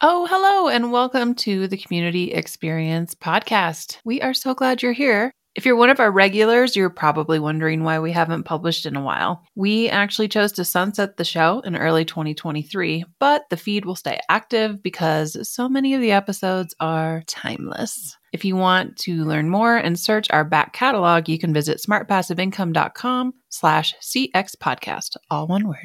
Oh, hello, and welcome to the Community Experience Podcast. We are so glad you're here. If you're one of our regulars, you're probably wondering why we haven't published in a while. We actually chose to sunset the show in early 2023, but the feed will stay active because so many of the episodes are timeless. If you want to learn more and search our back catalog, you can visit smartpassiveincome.com/CX podcast, all one word.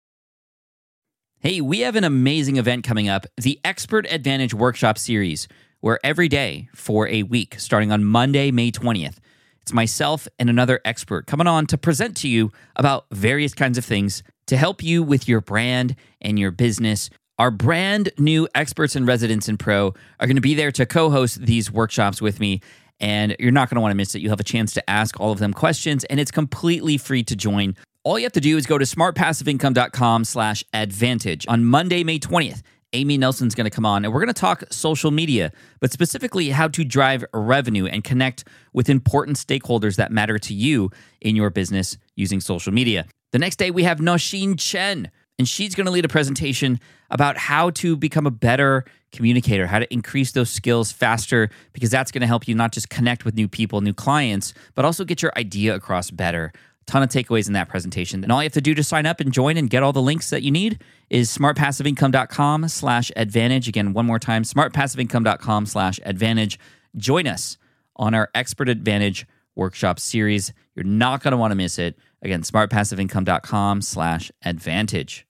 Hey, we have an amazing event coming up, the Expert Advantage Workshop Series, where every day for a week, starting on Monday, May 20th, it's myself and another expert coming on to present to you about various kinds of things to help you with your brand and your business. Our brand new experts in residence and pro are going to be there to co-host these workshops with me, and you're not going to want to miss it. You'll have a chance to ask all of them questions, and it's completely free to join. All you have to do is go to smartpassiveincome.com/advantage. On Monday, May 20th, Amy Nelson's going to come on, and we're going to talk social media, but specifically how to drive revenue and connect with important stakeholders that matter to you in your business using social media. The next day, we have Nosheen Chen, and she's going to lead a presentation about how to become a better communicator, how to increase those skills faster, because that's going to help you not just connect with new people, new clients, but also get your idea across better. Ton of takeaways in that presentation. And all you have to do to sign up and join and get all the links that you need is smartpassiveincome.com/advantage. Again, one more time, smartpassiveincome.com/advantage. Join us on our Expert Advantage Workshop Series. You're not going to want to miss it. Again, smartpassiveincome.com/advantage.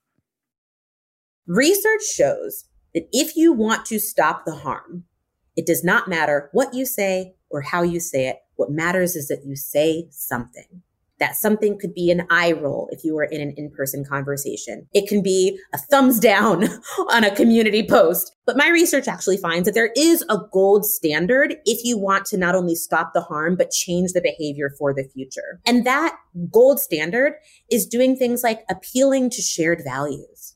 Research shows that if you want to stop the harm, it does not matter what you say or how you say it. What matters is that you say something. That something could be an eye roll if you were in an in-person conversation. It can be a thumbs down on a community post. But my research actually finds that there is a gold standard if you want to not only stop the harm, but change the behavior for the future. And that gold standard is doing things like appealing to shared values.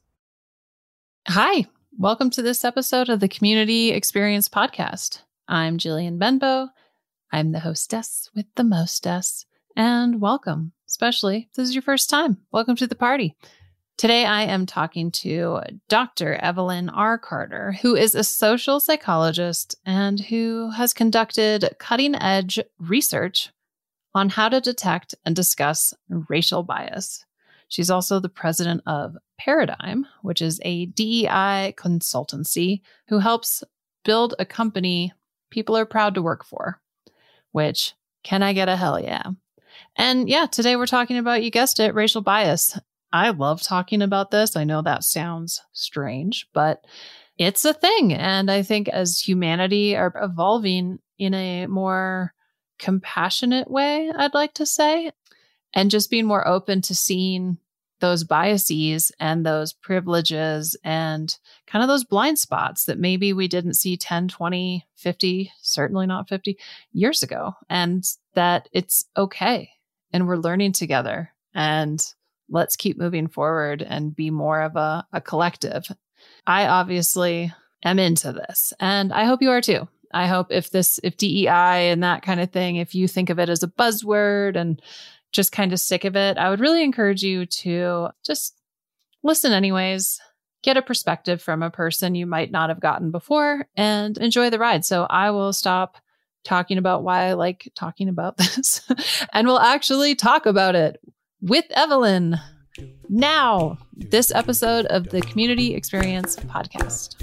Hi, welcome to this episode of the Community Experience Podcast. I'm Jillian Benbow. I'm the hostess with the mostess. And welcome, especially if this is your first time. Welcome to the party. Today, I am talking to Dr. Evelyn R. Carter, who is a social psychologist and who has conducted cutting-edge research on how to detect and discuss racial bias. She's also the president of Paradigm, which is a DEI consultancy who helps build a company people are proud to work for, which, can I get a hell yeah? And yeah, today we're talking about, you guessed it, racial bias. I love talking about this. I know that sounds strange, but it's a thing. And I think as humanity are evolving in a more compassionate way, I'd like to say, and just being more open to seeing those biases and those privileges and kind of those blind spots that maybe we didn't see 10, 20, 50, certainly not 50 years ago. And that it's okay. And we're learning together. And let's keep moving forward and be more of a collective. I obviously am into this. And I hope you are too. I hope if DEI and that kind of thing, if you think of it as a buzzword and just kind of sick of it, I would really encourage you to just listen anyways, get a perspective from a person you might not have gotten before, and enjoy the ride. So I will stop talking about why I like talking about this, and we'll actually talk about it with Evelyn. Now, this episode of the Community Experience Podcast.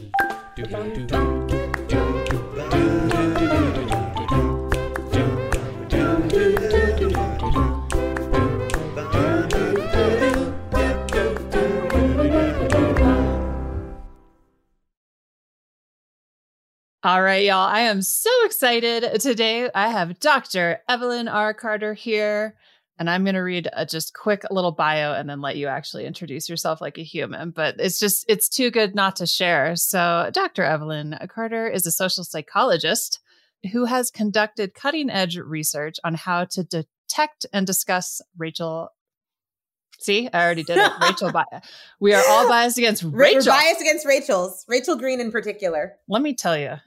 All right, y'all. I am so excited. Today, I have Dr. Evelyn R. Carter here, and I'm going to read a just quick little bio and then let you actually introduce yourself like a human. But it's too good not to share. So Dr. Evelyn Carter is a social psychologist who has conducted cutting-edge research on how to detect and discuss racial. See, I already did it. Racial bias. We are all biased against Rachel. We're biased against Rachel's. Rachel Green in particular. Let me tell you.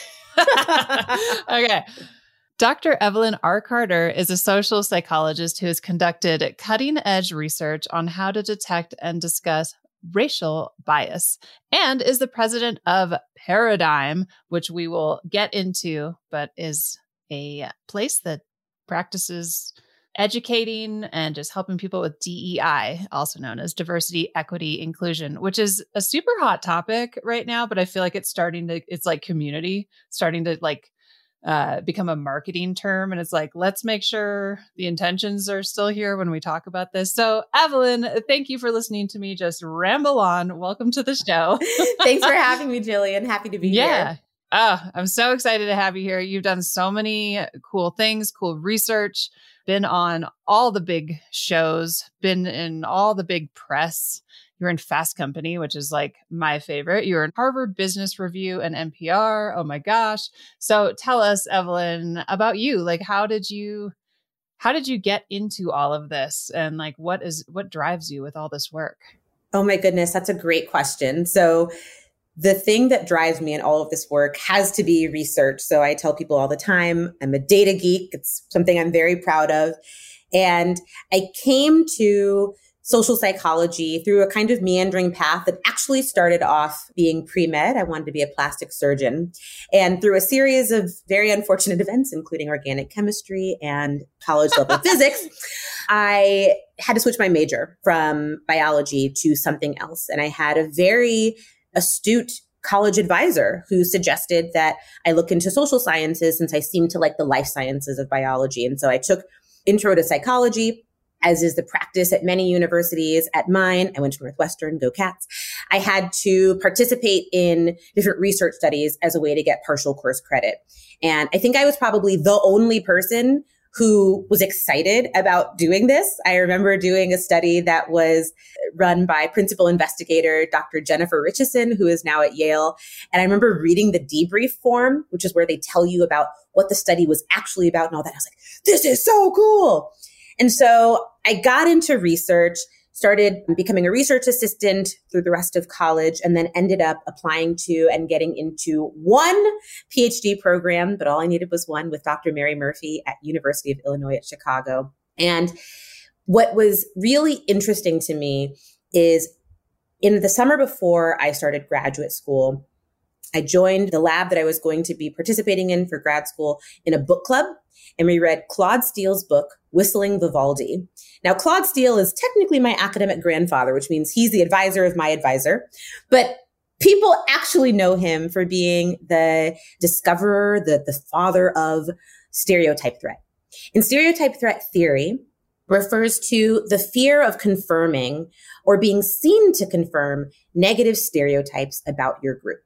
Okay. Dr. Evelyn R. Carter is a social psychologist who has conducted cutting-edge research on how to detect and discuss racial bias, and is the president of Paradigm, which we will get into, but is a place that practices educating and just helping people with DEI, also known as diversity, equity, inclusion, which is a super hot topic right now. But I feel like it's like community starting to like become a marketing term. And it's like, let's make sure the intentions are still here when we talk about this. So Evelyn, thank you for listening to me just ramble on. Welcome to the show. Thanks for having me, Jillian. Happy to be here. Oh, I'm so excited to have you here. You've done so many cool things, cool research, been on all the big shows, been in all the big press. You're in Fast Company, which is like my favorite. You're in Harvard Business Review and NPR. Oh my gosh. So tell us, Evelyn, about you. Like, how did you get into all of this? And like, what drives you with all this work? Oh my goodness. That's a great question. So the thing that drives me in all of this work has to be research. So I tell people all the time, I'm a data geek. It's something I'm very proud of. And I came to social psychology through a kind of meandering path that actually started off being pre-med. I wanted to be a plastic surgeon. And through a series of very unfortunate events, including organic chemistry and college level physics, I had to switch my major from biology to something else. And I had a very astute college advisor who suggested that I look into social sciences since I seemed to like the life sciences of biology. And so I took intro to psychology, as is the practice at many universities. At mine, I went to Northwestern, go Cats. I had to participate in different research studies as a way to get partial course credit. And I think I was probably the only person who was excited about doing this. I remember doing a study that was run by principal investigator Dr. Jennifer Richardson, who is now at Yale. And I remember reading the debrief form, which is where they tell you about what the study was actually about and all that. I was like, this is so cool. And so I got into research, started becoming a research assistant through the rest of college, and then ended up applying to and getting into one PhD program, but all I needed was one, with Dr. Mary Murphy at University of Illinois at Chicago. And what was really interesting to me is in the summer before I started graduate school, I joined the lab that I was going to be participating in for grad school in a book club. And we read Claude Steele's book, Whistling Vivaldi. Now, Claude Steele is technically my academic grandfather, which means he's the advisor of my advisor. But people actually know him for being the discoverer, the father of stereotype threat. And stereotype threat theory refers to the fear of confirming or being seen to confirm negative stereotypes about your group.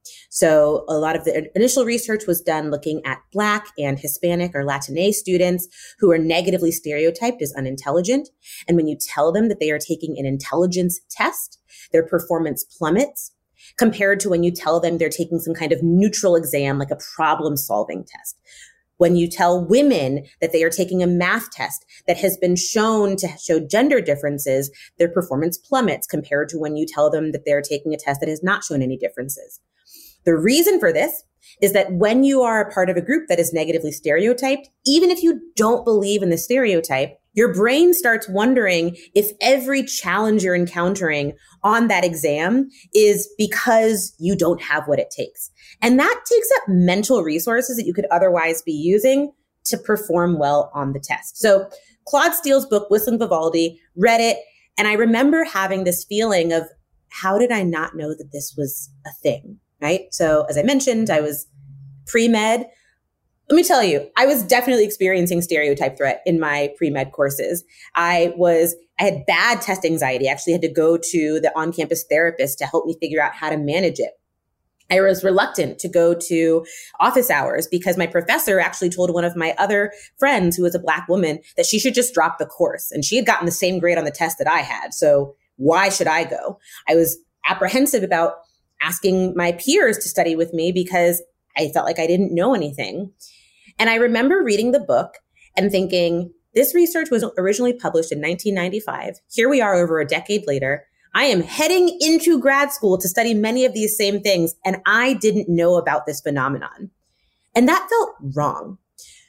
So a lot of the initial research was done looking at Black and Hispanic or Latina students who are negatively stereotyped as unintelligent. And when you tell them that they are taking an intelligence test, their performance plummets compared to when you tell them they're taking some kind of neutral exam, like a problem-solving test. When you tell women that they are taking a math test that has been shown to show gender differences, their performance plummets compared to when you tell them that they're taking a test that has not shown any differences. The reason for this is that when you are a part of a group that is negatively stereotyped, even if you don't believe in the stereotype, your brain starts wondering if every challenge you're encountering on that exam is because you don't have what it takes. And that takes up mental resources that you could otherwise be using to perform well on the test. So Claude Steele's book, Whistling Vivaldi, read it, and I remember having this feeling of, how did I not know that this was a thing? Right? So as I mentioned, I was pre-med. Let me tell you, I was definitely experiencing stereotype threat in my pre-med courses. I had bad test anxiety. I actually had to go to the on-campus therapist to help me figure out how to manage it. I was reluctant to go to office hours because my professor actually told one of my other friends who was a Black woman that she should just drop the course. And she had gotten the same grade on the test that I had. So why should I go? I was apprehensive about asking my peers to study with me because I felt like I didn't know anything. And I remember reading the book and thinking, this research was originally published in 1995. Here we are over a decade later. I am heading into grad school to study many of these same things, and I didn't know about this phenomenon. And that felt wrong.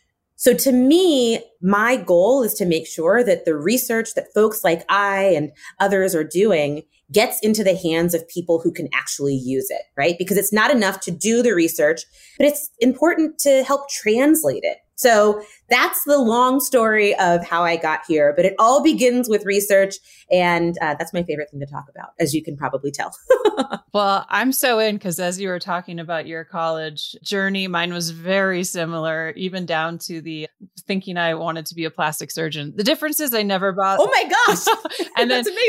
So to me, my goal is to make sure that the research that folks like I and others are doing gets into the hands of people who can actually use it, right? Because it's not enough to do the research, but it's important to help translate it. So that's the long story of how I got here, but it all begins with research. And that's my favorite thing to talk about, as you can probably tell. Well, I'm so in because as you were talking about your college journey, mine was very similar, even down to the thinking I wanted to be a plastic surgeon. The difference is I never bought. Oh my gosh. and then, that's amazing.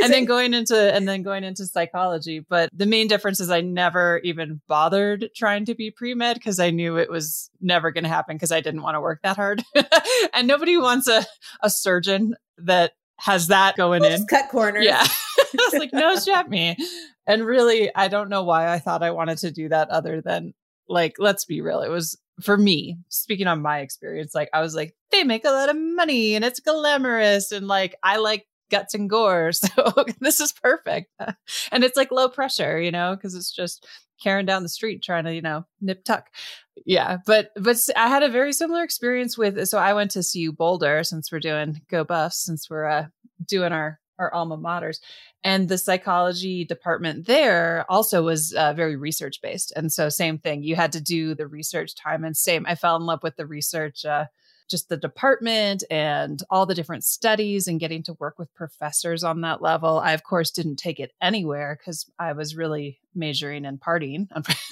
and then going into psychology. But the main difference is I never even bothered trying to be pre-med because I knew it was never going to happen because I didn't want to work that hard. And nobody wants a surgeon that has that going in. Just cut corners. Yeah. I was like, no, shut me. And really, I don't know why I thought I wanted to do that other than like, let's be real. It was for me, speaking on my experience, like I was like, they make a lot of money and it's glamorous. And like, I like guts and gore. So this is perfect. And it's like low pressure, because it's just carrying down the street trying to, nip tuck. Yeah. But I had a very similar experience so I went to CU Boulder since we're doing Go Buffs, since we're doing our alma maters. And the psychology department there also was very research based. And so same thing, you had to do the research time and I fell in love with the research, just the department and all the different studies and getting to work with professors on that level. I, of course, didn't take it anywhere because I was really majoring in partying.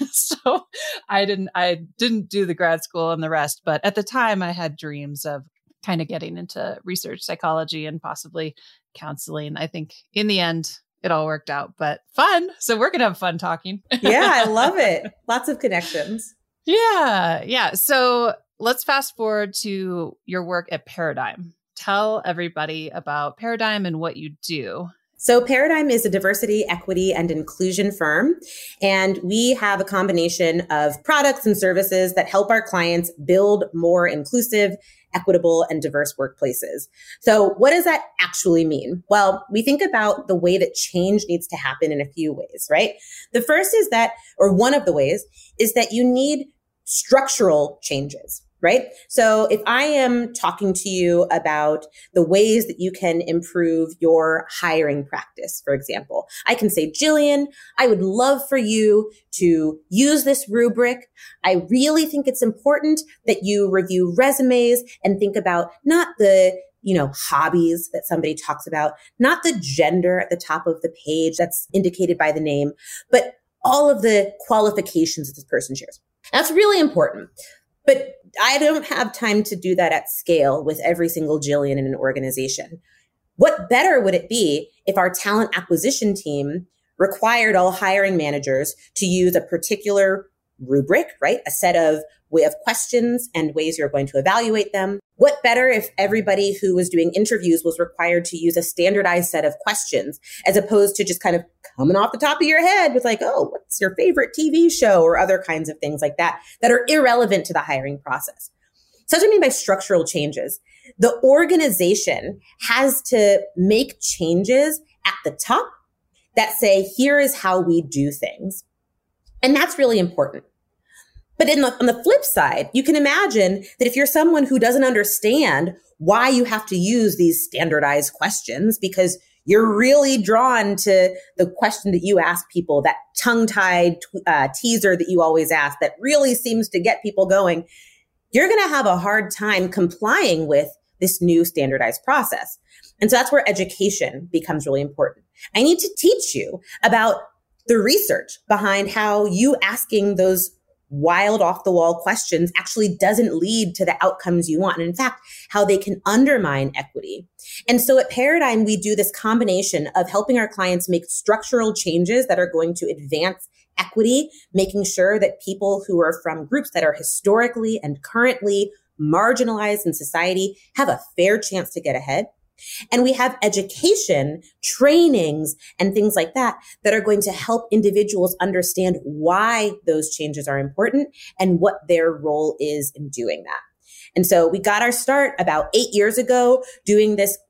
So I didn't do the grad school and the rest. But at the time I had dreams of kind of getting into research psychology and possibly counseling. I think in the end, it all worked out, but fun. So we're going to have fun talking. Yeah, I love it. Lots of connections. Yeah. Yeah. So let's fast forward to your work at Paradigm. Tell everybody about Paradigm and what you do. So Paradigm is a diversity, equity, and inclusion firm. And we have a combination of products and services that help our clients build more inclusive, equitable, and diverse workplaces. So what does that actually mean? Well, we think about the way that change needs to happen in a few ways, right? The first is that, or one of the ways, is that you need structural changes, right? So if I am talking to you about the ways that you can improve your hiring practice, for example, I can say, Jillian, I would love for you to use this rubric. I really think it's important that you review resumes and think about not the hobbies that somebody talks about, not the gender at the top of the page that's indicated by the name, but all of the qualifications that this person shares. That's really important. But I don't have time to do that at scale with every single Jillian in an organization. What better would it be if our talent acquisition team required all hiring managers to use a particular rubric, right? A set of questions and ways you're going to evaluate them. What better if everybody who was doing interviews was required to use a standardized set of questions as opposed to just kind of coming off the top of your head with like, oh, what's your favorite TV show or other kinds of things like that are irrelevant to the hiring process. So that's what I mean by structural changes. The organization has to make changes at the top that say, here is how we do things. And that's really important. But on the flip side, you can imagine that if you're someone who doesn't understand why you have to use these standardized questions because you're really drawn to the question that you ask people, that tongue-tied teaser that you always ask that really seems to get people going, you're going to have a hard time complying with this new standardized process. And so that's where education becomes really important. I need to teach you about the research behind how you asking those wild off the wall questions actually doesn't lead to the outcomes you want. And in fact, how they can undermine equity. And so at Paradigm, we do this combination of helping our clients make structural changes that are going to advance equity, making sure that people who are from groups that are historically and currently marginalized in society have a fair chance to get ahead. And we have education, trainings, and things like that are going to help individuals understand why those changes are important and what their role is in doing that. And so we got our start about 8 years ago doing this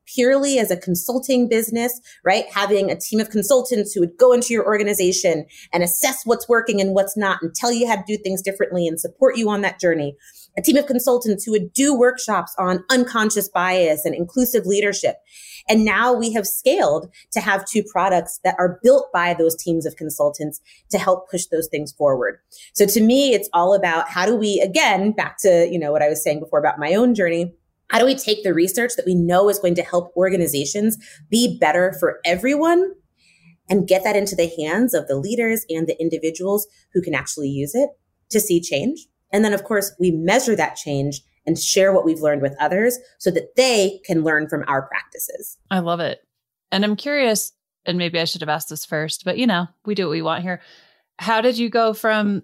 purely as a consulting business, right? Having a team of consultants who would go into your organization and assess what's working and what's not and tell you how to do things differently and support you on that journey. A team of consultants who would do workshops on unconscious bias and inclusive leadership. And now we have scaled to have 2 products that are built by those teams of consultants to help push those things forward. So to me, it's all about how do we, again, back to, what I was saying before about my own journey, how do we take the research that we know is going to help organizations be better for everyone and get that into the hands of the leaders and the individuals who can actually use it to see change? And then, of course, we measure that change and share what we've learned with others so that they can learn from our practices. I love it. And I'm curious, and maybe I should have asked this first, but we do what we want here. How did you go from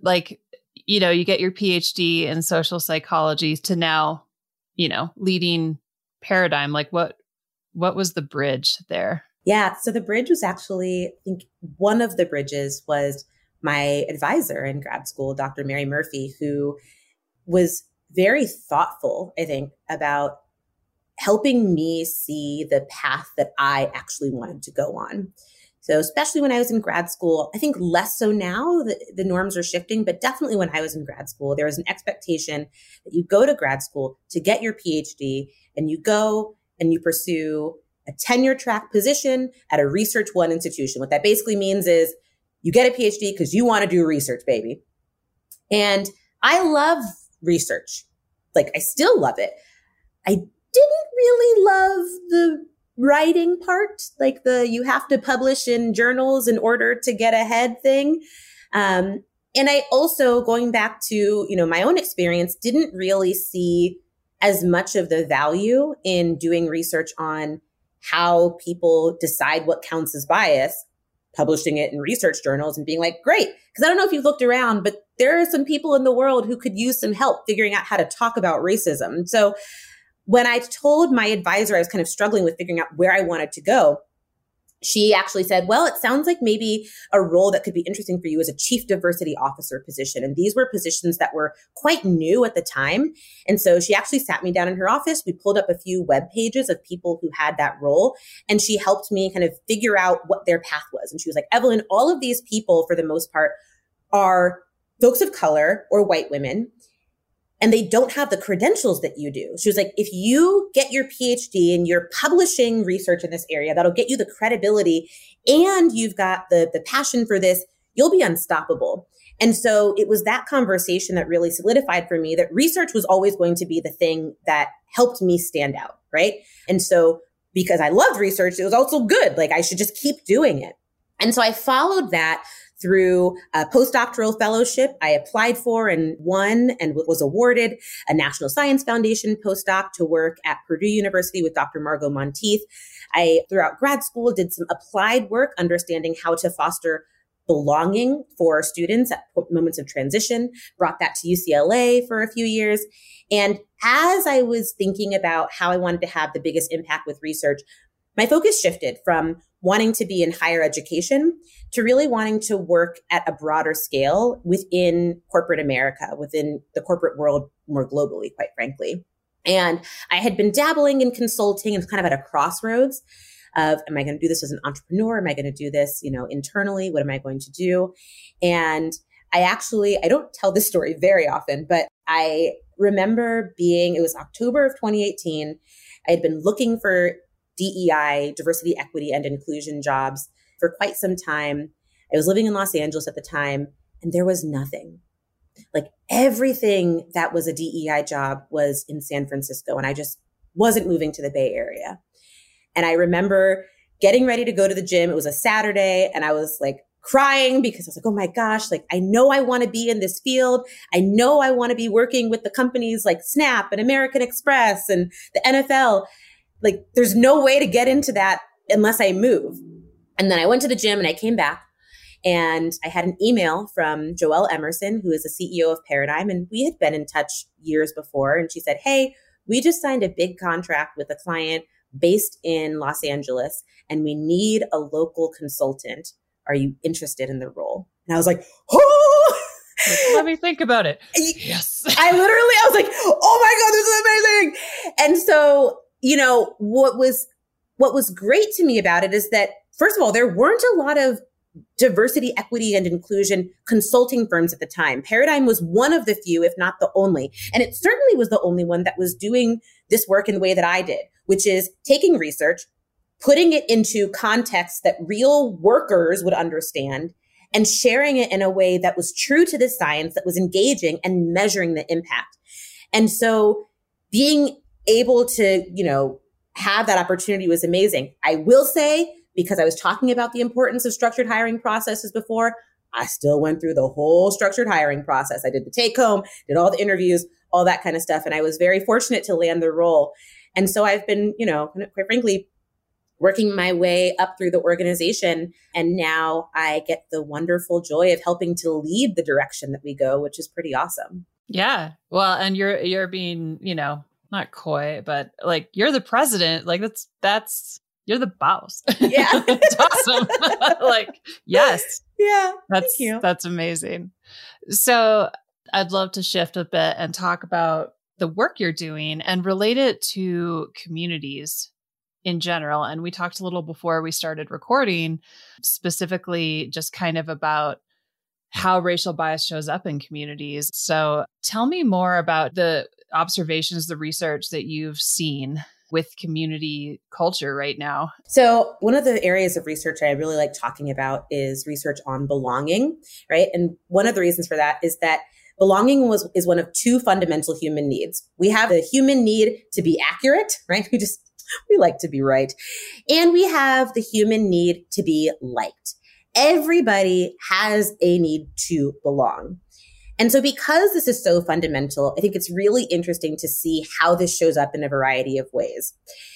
you get your PhD in social psychology to now, leading Paradigm? What was the bridge there? Yeah. So the bridge was actually, I think one of the bridges was my advisor in grad school, Dr. Mary Murphy, who was very thoughtful, I think, about helping me see the path that I actually wanted to go on. So especially when I was in grad school, I think less so now, the norms are shifting, but definitely when I was in grad school, there was an expectation that you go to grad school to get your PhD and you go and you pursue a tenure track position at a Research One institution. What that basically means is you get a PhD because you want to do research, baby. And I love research. I still love it. I didn't really love the writing part, you have to publish in journals in order to get ahead thing. And I also, going back to, my own experience, didn't really see as much of the value in doing research on how people decide what counts as bias, publishing it in research journals and being like, great. Because I don't know if you've looked around, but there are some people in the world who could use some help figuring out how to talk about racism. So when I told my advisor I was kind of struggling with figuring out where I wanted to go, she actually said, well, it sounds like maybe a role that could be interesting for you is a chief diversity officer position. And these were positions that were quite new at the time. And so she actually sat me down in her office. We pulled up a few web pages of people who had that role. And she helped me kind of figure out what their path was. And she was like, Evelyn, all of these people, for the most part, are folks of color or white women. And they don't have the credentials that you do. She was like, if you get your PhD and you're publishing research in this area, that'll get you the credibility and you've got the passion for this, you'll be unstoppable. And so it was that conversation that really solidified for me that research was always going to be the thing that helped me stand out, right? And so because I loved research, it was also good. I should just keep doing it. And so I followed that through a postdoctoral fellowship I applied for and won and was awarded a National Science Foundation postdoc to work at Purdue University with Dr. Margot Monteith. I, throughout grad school, did some applied work understanding how to foster belonging for students at moments of transition, brought that to UCLA for a few years. And as I was thinking about how I wanted to have the biggest impact with research, my focus shifted from wanting to be in higher education to really wanting to work at a broader scale within corporate America, within the corporate world more globally, quite frankly. And I had been dabbling in consulting and kind of at a crossroads of, am I going to do this as an entrepreneur? Am I going to do this, internally? What am I going to do? And I don't tell this story very often, but I remember it was October of 2018. I had been looking for DEI, diversity, equity, and inclusion jobs for quite some time. I was living in Los Angeles at the time, and there was nothing. Everything that was a DEI job was in San Francisco, and I just wasn't moving to the Bay Area. And I remember getting ready to go to the gym. It was a Saturday, and I was crying because I was like, oh my gosh, I know I want to be in this field. I know I want to be working with the companies like Snap and American Express and the NFL. There's no way to get into that unless I move. And then I went to the gym and I came back and I had an email from Joelle Emerson, who is the CEO of Paradigm. And we had been in touch years before. And she said, hey, we just signed a big contract with a client based in Los Angeles, and we need a local consultant. Are you interested in the role? And I was like, oh, let me think about it. Yes. I was like, oh my God, this is amazing. And so, what was what was great to me about it is that, first of all, there weren't a lot of diversity, equity, and inclusion consulting firms at the time. Paradigm was one of the few, if not the only. And it certainly was the only one that was doing this work in the way that I did, which is taking research, putting it into context that real workers would understand, and sharing it in a way that was true to the science, that was engaging and measuring the impact. And so being able to, have that opportunity was amazing. I will say, because I was talking about the importance of structured hiring processes before, I still went through the whole structured hiring process. I did the take home, did all the interviews, all that kind of stuff. And I was very fortunate to land the role. And so I've been, quite frankly, working my way up through the organization. And now I get the wonderful joy of helping to lead the direction that we go, which is pretty awesome. Yeah. Well, and you're being, not coy, but like you're the president. Like that's you're the boss. Yeah. It's awesome. Like, yes. Yeah. Thank you. That's amazing. So I'd love to shift a bit and talk about the work you're doing and relate it to communities in general. And we talked a little before we started recording, specifically just kind of about how racial bias shows up in communities. So tell me more about the observations, the research that you've seen with community culture right now. So one of the areas of research I really like talking about is research on belonging, right? And one of the reasons for that is that belonging is one of two fundamental human needs. We have the human need to be accurate, right? We like to be right. And we have the human need to be liked. Everybody has a need to belong. And so because this is so fundamental, I think it's really interesting to see how this shows up in a variety of ways.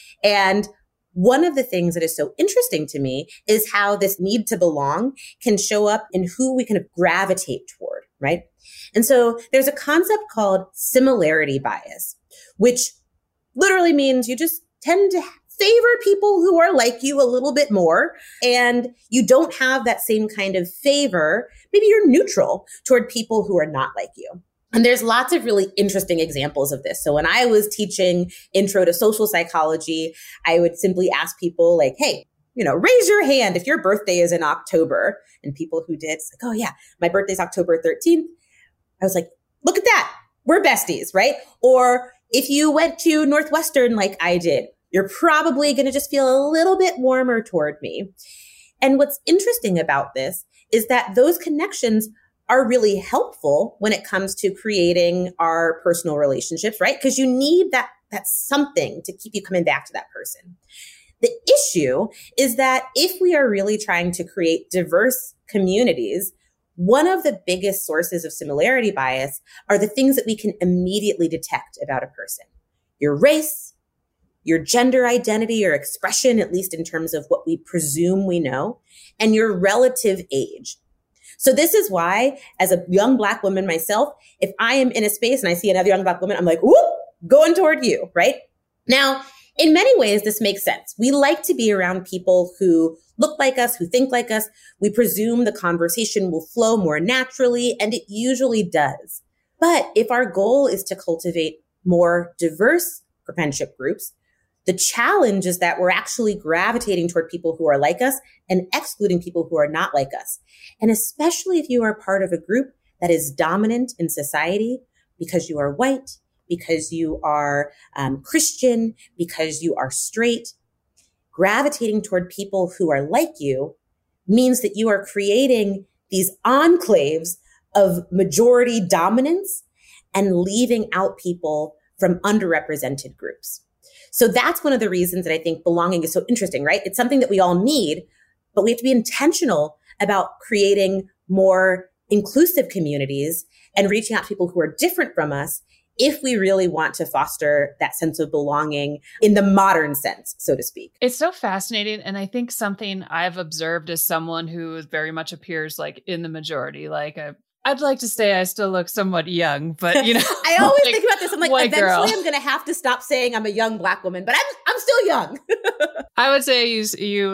And one of the things that is so interesting to me is how this need to belong can show up in who we kind of gravitate toward, right? And so there's a concept called similarity bias, which literally means you just tend to favor people who are like you a little bit more, and you don't have that same kind of favor. Maybe you're neutral toward people who are not like you. And there's lots of really interesting examples of this. So when I was teaching intro to social psychology, I would simply ask people like, hey, raise your hand if your birthday is in October. And people who did, it's like, oh yeah, my birthday's October 13th. I was like, look at that. We're besties, right? Or if you went to Northwestern like I did, you're probably going to just feel a little bit warmer toward me. And what's interesting about this is that those connections are really helpful when it comes to creating our personal relationships, right? Because you need that something to keep you coming back to that person. The issue is that if we are really trying to create diverse communities, one of the biggest sources of similarity bias are the things that we can immediately detect about a person. Your race, your gender identity or expression, at least in terms of what we presume we know, and your relative age. So this is why, as a young Black woman myself, if I am in a space and I see another young Black woman, I'm like, whoop, going toward you, right? Now, in many ways, this makes sense. We like to be around people who look like us, who think like us. We presume the conversation will flow more naturally, and it usually does. But if our goal is to cultivate more diverse friendship groups, the challenge is that we're actually gravitating toward people who are like us and excluding people who are not like us. And especially if you are part of a group that is dominant in society because you are white, because you are Christian, because you are straight, gravitating toward people who are like you means that you are creating these enclaves of majority dominance and leaving out people from underrepresented groups. So that's one of the reasons that I think belonging is so interesting, right? It's something that we all need, but we have to be intentional about creating more inclusive communities and reaching out to people who are different from us if we really want to foster that sense of belonging in the modern sense, so to speak. It's so fascinating. And I think something I've observed as someone who very much appears like in the majority, like I'd like to say I still look somewhat young, but I always think about this. I'm like, eventually girl. I'm going to have to stop saying I'm a young Black woman, but I'm still young. I would say you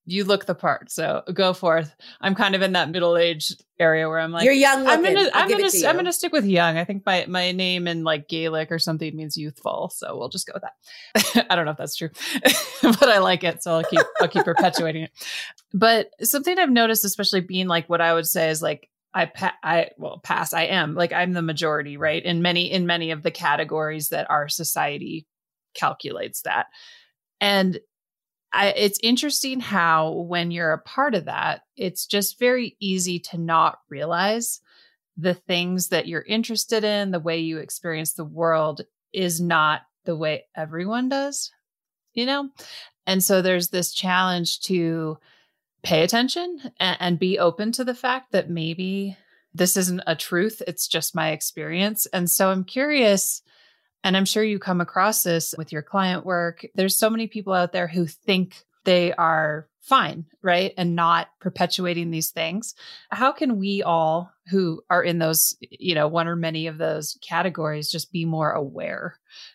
You look the part, so go forth. I'm kind of in that middle-aged area where I'm like, you're young looking. I'm gonna stick with young. I think my name in like Gaelic or something means youthful, so we'll just go with that. I don't know if that's true, but I like it, so I'll keep perpetuating it. But something I've noticed, especially being like what I would say is like I am like I'm the majority, right? In many of the categories that our society calculates that, and it's interesting how when you're a part of that, it's just very easy to not realize the things that you're interested in, the way you experience the world is not the way everyone does, you know? And so there's this challenge to pay attention and be open to the fact that maybe this isn't a truth. It's just my experience. And so I'm curious, and I'm sure you come across this with your client work. There's so many people out there who think they are fine, right? And not perpetuating these things. How can we all who are in those, one or many of those categories just be more aware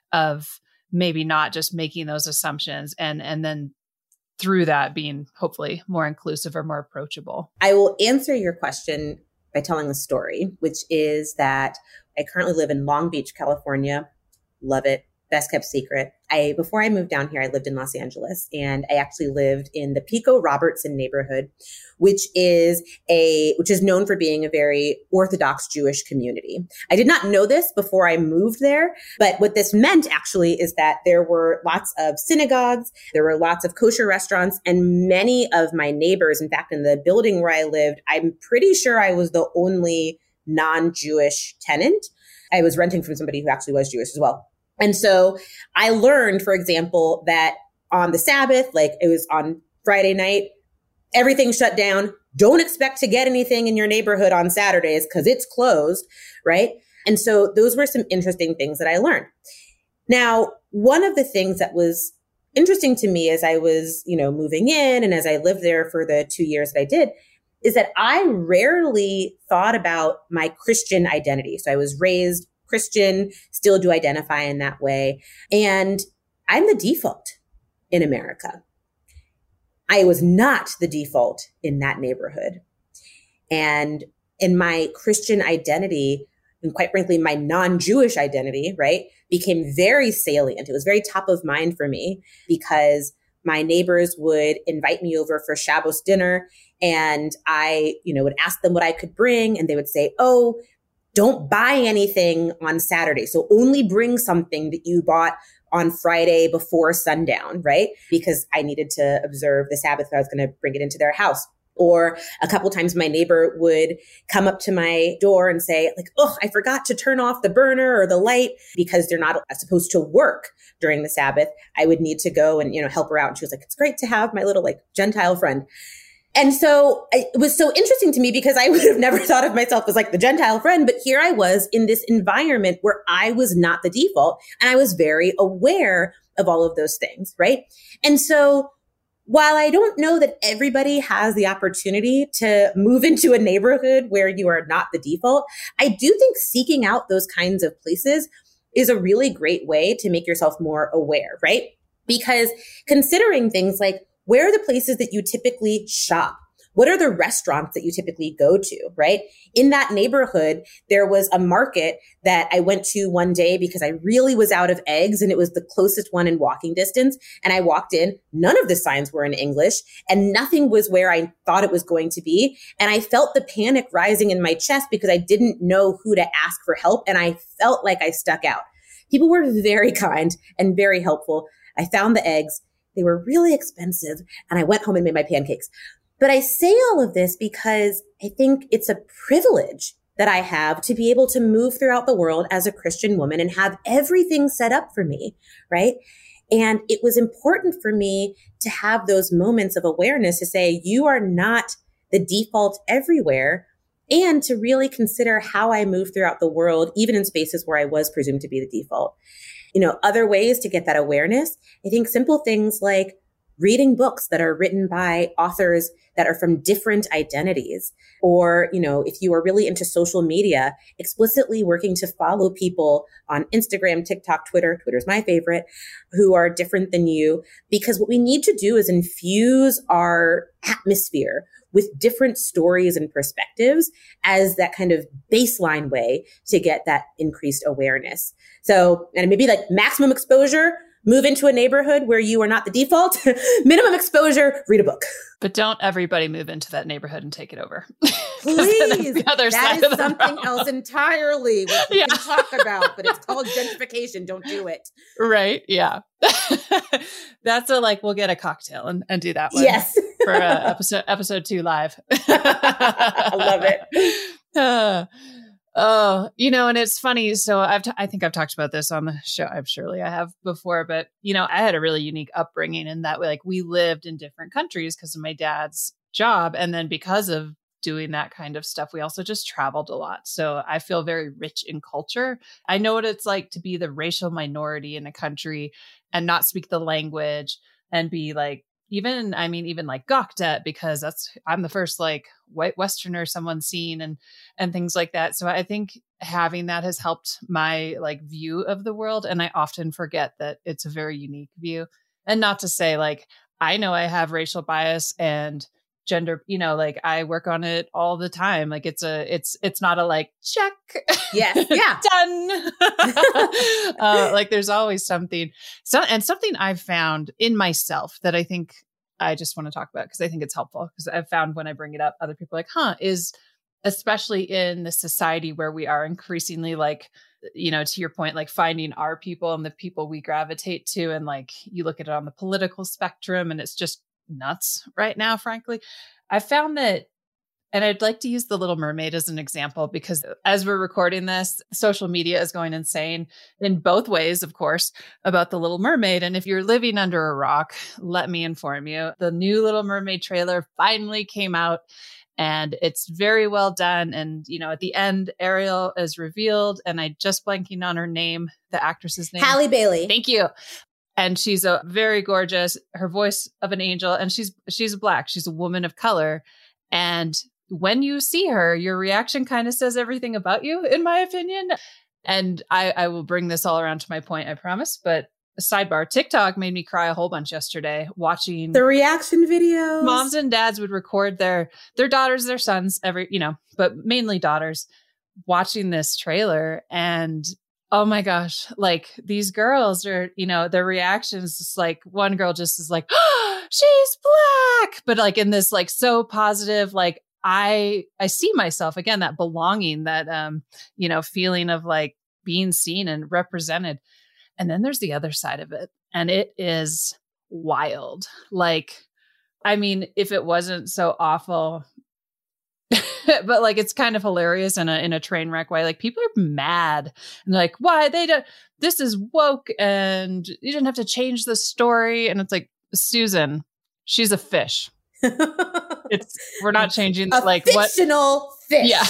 of maybe not just making those assumptions and then through that being hopefully more inclusive or more approachable? I will answer your question by telling a story, which is that I currently live in Long Beach, California. Love it. Best kept secret. Before I moved down here, I lived in Los Angeles, and I actually lived in the Pico Robertson neighborhood, which is known for being a very Orthodox Jewish community. I did not know this before I moved there, but what this meant actually is that there were lots of synagogues, there were lots of kosher restaurants, and many of my neighbors, in fact, in the building where I lived, I'm pretty sure I was the only non-Jewish tenant. I was renting from somebody who actually was Jewish as well. And so I learned, for example, that on the Sabbath, like it was on Friday night, everything shut down. Don't expect to get anything in your neighborhood on Saturdays because it's closed, right? And so those were some interesting things that I learned. Now, one of the things that was interesting to me as I was, moving in and as I lived there for the 2 years that I did, is that I rarely thought about my Christian identity. So I was raised Christian, still do identify in that way. And I'm the default in America. I was not the default in that neighborhood. And in my Christian identity, and quite frankly, my non-Jewish identity, right, became very salient. It was very top of mind for me because my neighbors would invite me over for Shabbos dinner, and I, would ask them what I could bring, and they would say, "Oh, don't buy anything on Saturday. So only bring something that you bought on Friday before sundown," right? Because I needed to observe the Sabbath. I was going to bring it into their house. Or a couple times my neighbor would come up to my door and say like, "Oh, I forgot to turn off the burner or the light," because they're not supposed to work during the Sabbath. I would need to go and, help her out. And she was like, "It's great to have my little Gentile friend." And so it was so interesting to me because I would have never thought of myself as the Gentile friend. But here I was in this environment where I was not the default. And I was very aware of all of those things, right? And so while I don't know that everybody has the opportunity to move into a neighborhood where you are not the default, I do think seeking out those kinds of places is a really great way to make yourself more aware, right? Because considering things like, where are the places that you typically shop? What are the restaurants that you typically go to, right? In that neighborhood, there was a market that I went to one day because I really was out of eggs, and it was the closest one in walking distance. And I walked in, none of the signs were in English, and nothing was where I thought it was going to be. And I felt the panic rising in my chest because I didn't know who to ask for help. And I felt like I stuck out. People were very kind and very helpful. I found the eggs. They were really expensive, and I went home and made my pancakes. But I say all of this because I think it's a privilege that I have to be able to move throughout the world as a Christian woman and have everything set up for me, right? And it was important for me to have those moments of awareness to say, you are not the default everywhere, and to really consider how I move throughout the world, even in spaces where I was presumed to be the default. Other ways to get that awareness, I think simple things like reading books that are written by authors that are from different identities. Or, if you are really into social media, explicitly working to follow people on Instagram, TikTok, Twitter's my favorite, who are different than you. Because what we need to do is infuse our atmosphere with different stories and perspectives as that kind of baseline way to get that increased awareness. So, and maybe like maximum exposure, move into a neighborhood where you are not the default. Minimum exposure, read a book. But don't everybody move into that neighborhood and take it over. Please. That is something else entirely we can talk about, but it's called gentrification. Don't do it. Right. Yeah. That's we'll get a cocktail and do that one. Yes. For episode 2 live. I love it. And it's funny. So I think I've talked about this on the show. Surely I have before, but I had a really unique upbringing in that we lived in different countries because of my dad's job. And then because of doing that kind of stuff, we also just traveled a lot. So I feel very rich in culture. I know what it's like to be the racial minority in a country and not speak the language and be even gawked because I'm the first white Westerner someone's seen and things like that. So I think having that has helped my view of the world. And I often forget that it's a very unique view. And not to say I know I have racial bias and gender, I work on it all the time. It's not a check. Yes. Yeah. Done. There's always something. Something I've found in myself that I think I just want to talk about because I think it's helpful, because I've found when I bring it up, other people are is especially in the society where we are increasingly to your point, finding our people and the people we gravitate to. And you look at it on the political spectrum and it's just nuts right now, frankly. I found that, and I'd like to use The Little Mermaid as an example, because as we're recording this, social media is going insane in both ways, of course, about The Little Mermaid. And if you're living under a rock, let me inform you, the new Little Mermaid trailer finally came out and it's very well done. And, at the end, Ariel is revealed, and I just blanking on her name, the actress's name. Halle Bailey. Thank you. And she's a very gorgeous, her voice of an angel, and she's Black. She's a woman of color. And when you see her, your reaction kind of says everything about you, in my opinion. And I will bring this all around to my point, I promise. But sidebar, TikTok made me cry a whole bunch yesterday watching the reaction videos. Moms and dads would record their daughters, their sons, but mainly daughters, watching this trailer. And oh my gosh, these girls are, their reactions, just one girl just is oh, she's Black. But in this, so positive, I see myself again, that belonging, that, feeling of being seen and represented. And then there's the other side of it. And it is wild. If it wasn't so awful, but it's kind of hilarious in a train wreck way. People are mad and why they don't, this is woke and you didn't have to change the story. And it's Susan, she's a fish. We're not changing fictional fish. Yeah.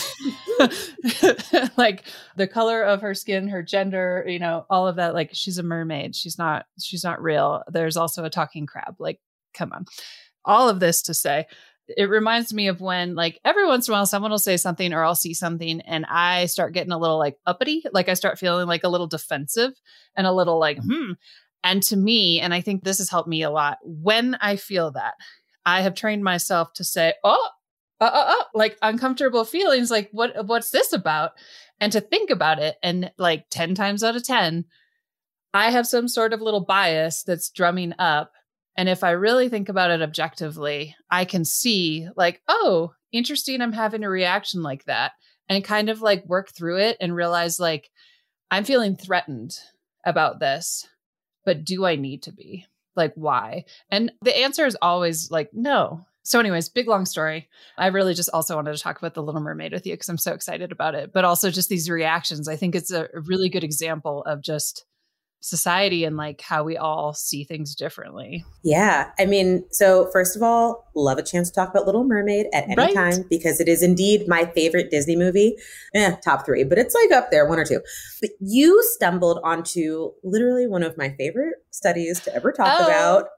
The color of her skin, her gender, all of that. She's a mermaid. She's not real. There's also a talking crab. Come on. All of this to say, it reminds me of when every once in a while someone will say something or I'll see something and I start getting a little uppity. I start feeling a little defensive and a little And to me, and I think this has helped me a lot, when I feel that, I have trained myself to say, uncomfortable feelings, what's this about? And to think about it. And 10 times out of 10, I have some sort of little bias that's drumming up. And if I really think about it objectively, I can see oh, interesting, I'm having a reaction like that. And kind of work through it and realize I'm feeling threatened about this, but do I need to be? Why? And the answer is always no. So anyways, big, long story. I really just also wanted to talk about The Little Mermaid with you because I'm so excited about it, but also just these reactions. I think it's a really good example of just society and how we all see things differently. Yeah. So first of all, love a chance to talk about Little Mermaid at any time because it is indeed my favorite Disney movie. Top 3, but it's up there, 1 or 2. But you stumbled onto literally one of my favorite studies to ever talk about.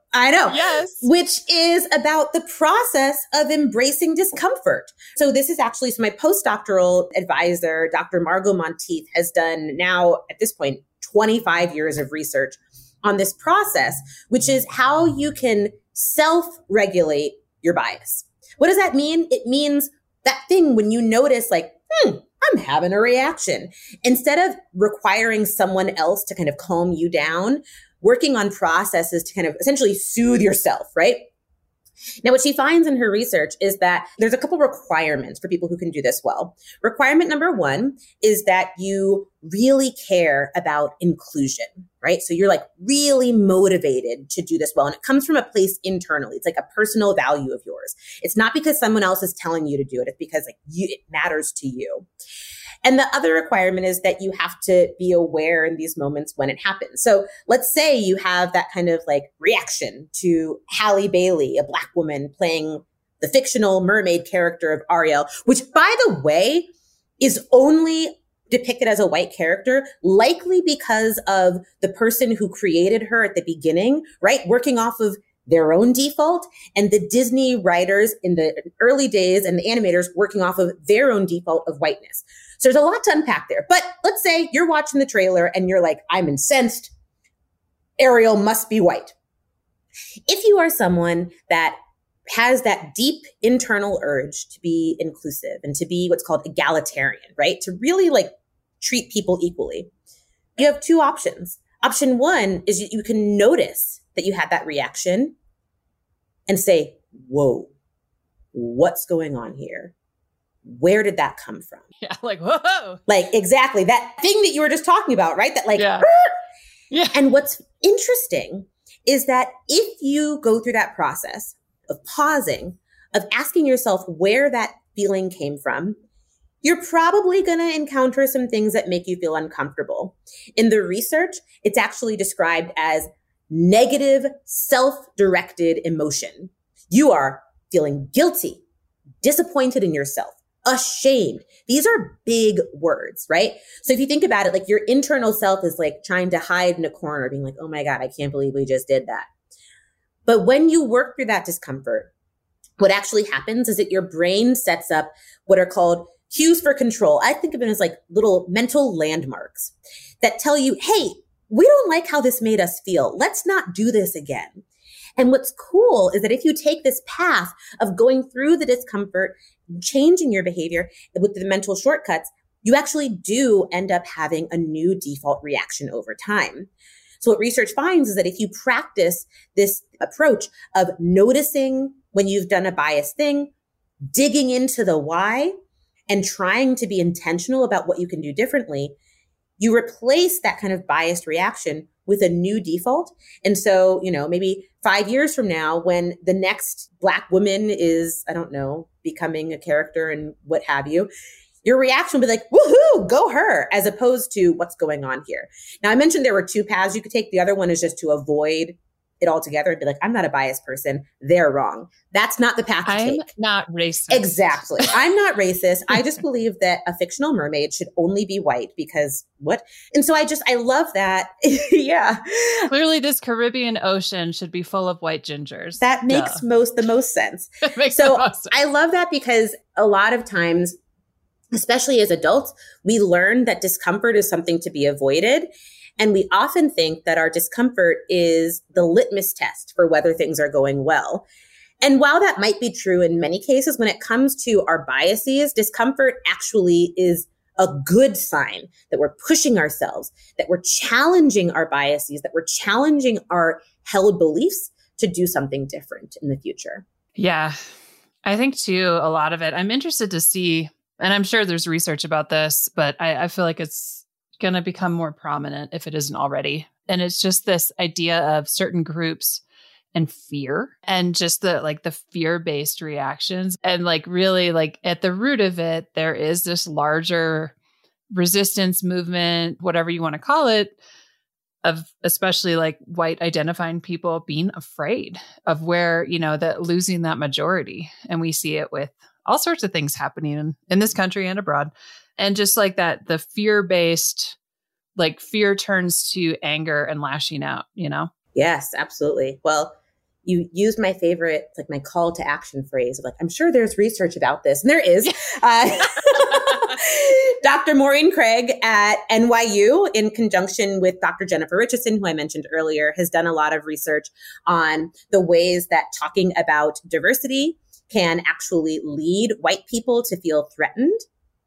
I know. Yes. Which is about the process of embracing discomfort. So this is actually, so my postdoctoral advisor, Dr. Margot Monteith, has done now at this point, 25 years of research on this process, which is how you can self-regulate your bias. What does that mean? It means that thing when you notice like, I'm having a reaction. Instead of requiring someone else to kind of calm you down, working on processes to kind of essentially soothe yourself, right? Now, what she finds in her research is that there's a couple requirements for people who can do this well. Requirement number one is that you really care about inclusion, right? So you're like really motivated to do this well. And it comes from a place internally. It's like a personal value of yours. It's not because someone else is telling you to do it. It's because like it matters to you. And the other requirement is that you have to be aware in these moments when it happens. So let's say you have that kind of like reaction to Halle Bailey, a Black woman playing the fictional mermaid character of Ariel, which by the way is only depicted as a white character, likely because of the person who created her at the beginning, right? Working off of their own default, and the Disney writers in the early days and the animators working off of their own default of whiteness. So there's a lot to unpack there. But let's say you're watching the trailer and you're like, I'm incensed. Ariel must be white. If you are someone that has that deep internal urge to be inclusive and to be what's called egalitarian, right? To really like treat people equally, you have two options. Option one is you can notice that you had that reaction and say, whoa, what's going on here? Where did that come from? Yeah, like, whoa. Like, exactly. That thing that you were just talking about, right? That like, yeah. And what's interesting is that if you go through that process of pausing, of asking yourself where that feeling came from, you're probably going to encounter some things that make you feel uncomfortable. In the research, it's actually described as negative self-directed emotion. You are feeling guilty, disappointed in yourself, ashamed. These are big words, right? So if you think about it, like your internal self is like trying to hide in a corner, being like, oh my God, I can't believe we just did that. But when you work through that discomfort, what actually happens is that your brain sets up what are called cues for control. I think of it as like little mental landmarks that tell you, hey, we don't like how this made us feel. Let's not do this again. And what's cool is that if you take this path of going through the discomfort, changing your behavior with the mental shortcuts, you actually do end up having a new default reaction over time. So what research finds is that if you practice this approach of noticing when you've done a biased thing, digging into the why, and trying to be intentional about what you can do differently, you replace that kind of biased reaction with a new default. And so, maybe 5 years from now, when the next Black woman is, I don't know, becoming a character and what have you, your reaction will be like, woohoo, go her, as opposed to what's going on here. Now, I mentioned there were two paths you could take. The other one is just to avoid it altogether and be like, I'm not a biased person. They're wrong. That's not the path to take. I'm not racist. Exactly. I'm not racist. I just believe that a fictional mermaid should only be white because what? And so I love that. Yeah. Clearly this Caribbean Ocean should be full of white gingers. That makes the most sense. It makes so the most sense. I love that because a lot of times, especially as adults, we learn that discomfort is something to be avoided. And we often think that our discomfort is the litmus test for whether things are going well. And while that might be true in many cases, when it comes to our biases, discomfort actually is a good sign that we're pushing ourselves, that we're challenging our biases, that we're challenging our held beliefs to do something different in the future. Yeah, I think too, a lot of it, I'm interested to see, and I'm sure there's research about this, but I feel like it's going to become more prominent if it isn't already. And it's just this idea of certain groups and fear and just the fear-based reactions. And really at the root of it, there is this larger resistance movement, whatever you want to call it, of especially white identifying people being afraid of where, that losing that majority. And we see it with all sorts of things happening in this country and abroad. And just that, the fear-based, fear turns to anger and lashing out, Yes, absolutely. Well, you used my favorite, like my call to action phrase of like, I'm sure there's research about this. And there is. Dr. Maureen Craig at NYU, in conjunction with Dr. Jennifer Richardson, who I mentioned earlier, has done a lot of research on the ways that talking about diversity can actually lead white people to feel threatened.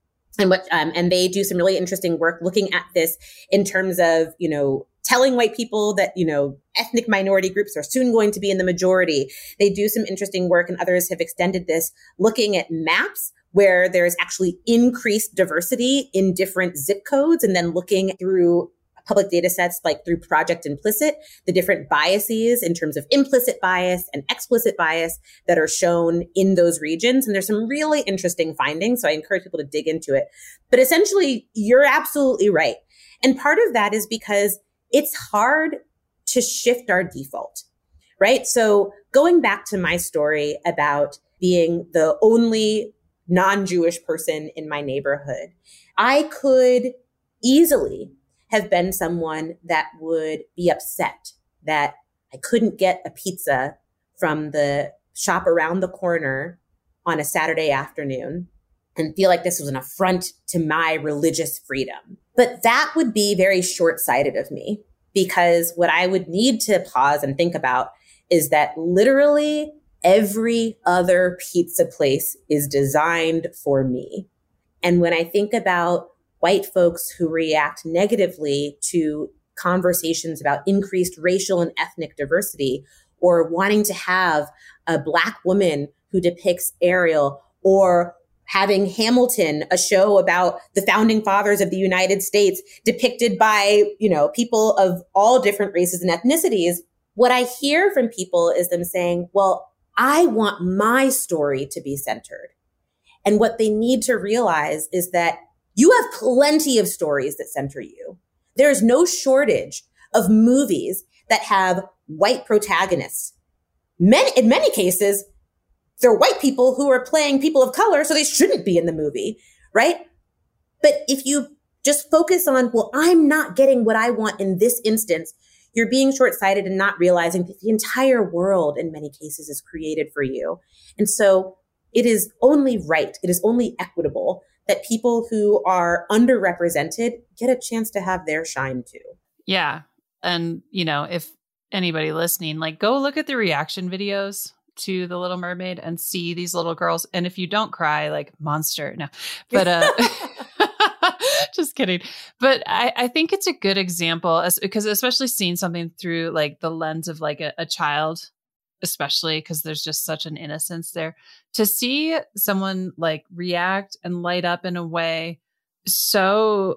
And they do some really interesting work looking at this in terms of, telling white people that, ethnic minority groups are soon going to be in the majority. They do some interesting work, and others have extended this, looking at maps where there's actually increased diversity in different zip codes, and then looking through public data sets like through Project Implicit, the different biases in terms of implicit bias and explicit bias that are shown in those regions. And there's some really interesting findings. So I encourage people to dig into it. But essentially, you're absolutely right. And part of that is because it's hard to shift our default, right? So going back to my story about being the only non-Jewish person in my neighborhood, I could easily have been someone that would be upset that I couldn't get a pizza from the shop around the corner on a Saturday afternoon and feel like this was an affront to my religious freedom. But that would be very short-sighted of me, because what I would need to pause and think about is that literally every other pizza place is designed for me. And when I think about white folks who react negatively to conversations about increased racial and ethnic diversity, or wanting to have a Black woman who depicts Ariel, or having Hamilton, a show about the founding fathers of the United States depicted by, people of all different races and ethnicities, what I hear from people is them saying, well, I want my story to be centered. And what they need to realize is that you have plenty of stories that center you. There's no shortage of movies that have white protagonists. In many cases, they're white people who are playing people of color, so they shouldn't be in the movie, right? But if you just focus on, well, I'm not getting what I want in this instance, you're being short-sighted and not realizing that the entire world in many cases is created for you. And so it is only right, it is only equitable that people who are underrepresented get a chance to have their shine too. Yeah. And, if anybody listening, go look at the reaction videos to The Little Mermaid and see these little girls. And if you don't cry, monster. No, but, just kidding. But I think it's a good example because especially seeing something through the lens of a child, especially because there's just such an innocence there, to see someone react and light up in a way so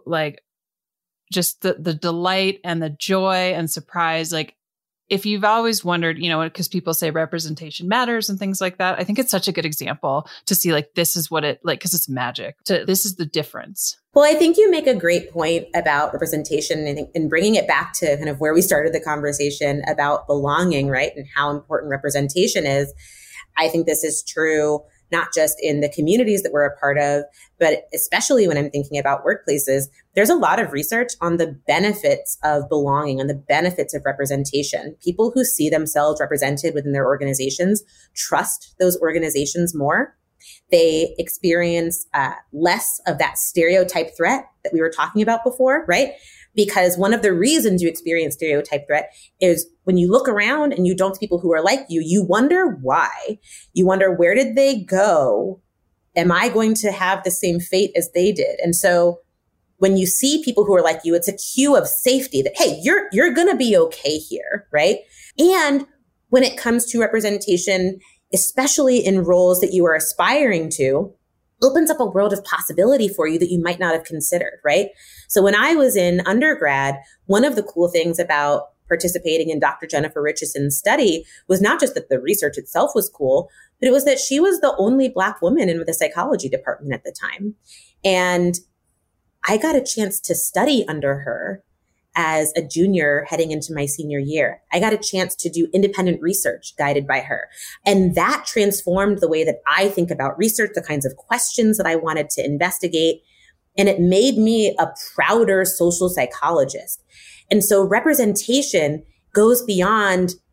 just the delight and the joy and surprise. If you've always wondered, because people say representation matters and things like that, I think it's such a good example to see this is what it because it's magic. This is the difference. Well, I think you make a great point about representation and bringing it back to kind of where we started the conversation about belonging, right? And how important representation is. I think this is true not just in the communities that we're a part of, but especially when I'm thinking about workplaces. There's a lot of research on the benefits of belonging and the benefits of representation. People who see themselves represented within their organizations trust those organizations more. They experience less of that stereotype threat that we were talking about before, right? Because one of the reasons you experience stereotype threat is when you look around and you don't see people who are like you, you wonder why. You wonder, where did they go? Am I going to have the same fate as they did? And so when you see people who are like you, it's a cue of safety that, hey, you're going to be okay here, right? And when it comes to representation, especially in roles that you are aspiring to, opens up a world of possibility for you that you might not have considered, right? So when I was in undergrad, one of the cool things about participating in Dr. Jennifer Richardson's study was not just that the research itself was cool, but it was that she was the only Black woman in the psychology department at the time. And I got a chance to study under her as a junior heading into my senior year. I got a chance to do independent research guided by her. And that transformed the way that I think about research, the kinds of questions that I wanted to investigate. And it made me a prouder social psychologist. And so representation goes beyond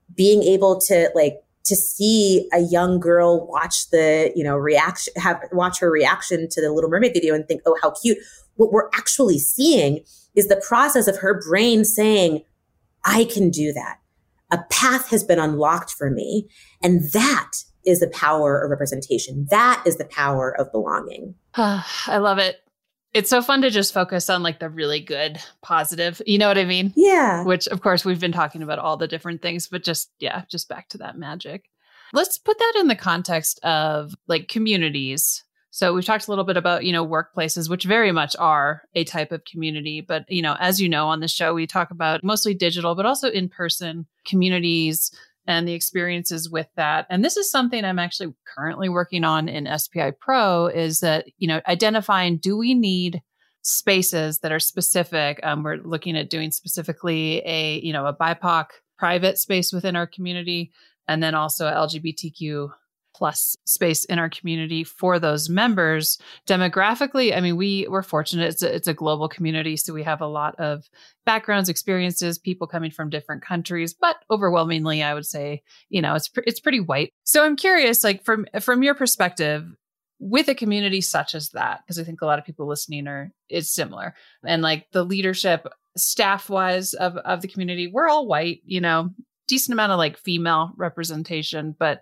being able to to see a young girl watch the, watch her reaction to the Little Mermaid video and think, oh, how cute. What we're actually seeing is the process of her brain saying, I can do that. A path has been unlocked for me. And that is the power of representation. That is the power of belonging. I love it. It's so fun to just focus on like the really good, positive, you know what I mean? Yeah. Which of course we've been talking about all the different things, but just back to that magic. Let's put that in the context of like communities. So we've talked a little bit about, workplaces, which very much are a type of community. But, as you know, on the show, we talk about mostly digital, but also in-person communities and the experiences with that. And this is something I'm actually currently working on in SPI Pro is that, identifying, do we need spaces that are specific? We're looking at doing specifically a BIPOC private space within our community, and then also LGBTQ plus space in our community for those members. Demographically, I mean, we're fortunate. It's a global community. So we have a lot of backgrounds, experiences, people coming from different countries, but overwhelmingly, I would say, it's pretty white. So I'm curious, like from your perspective, with a community such as that, because I think a lot of people listening it's similar, and like the leadership staff wise of the community, we're all white, decent amount of like female representation, but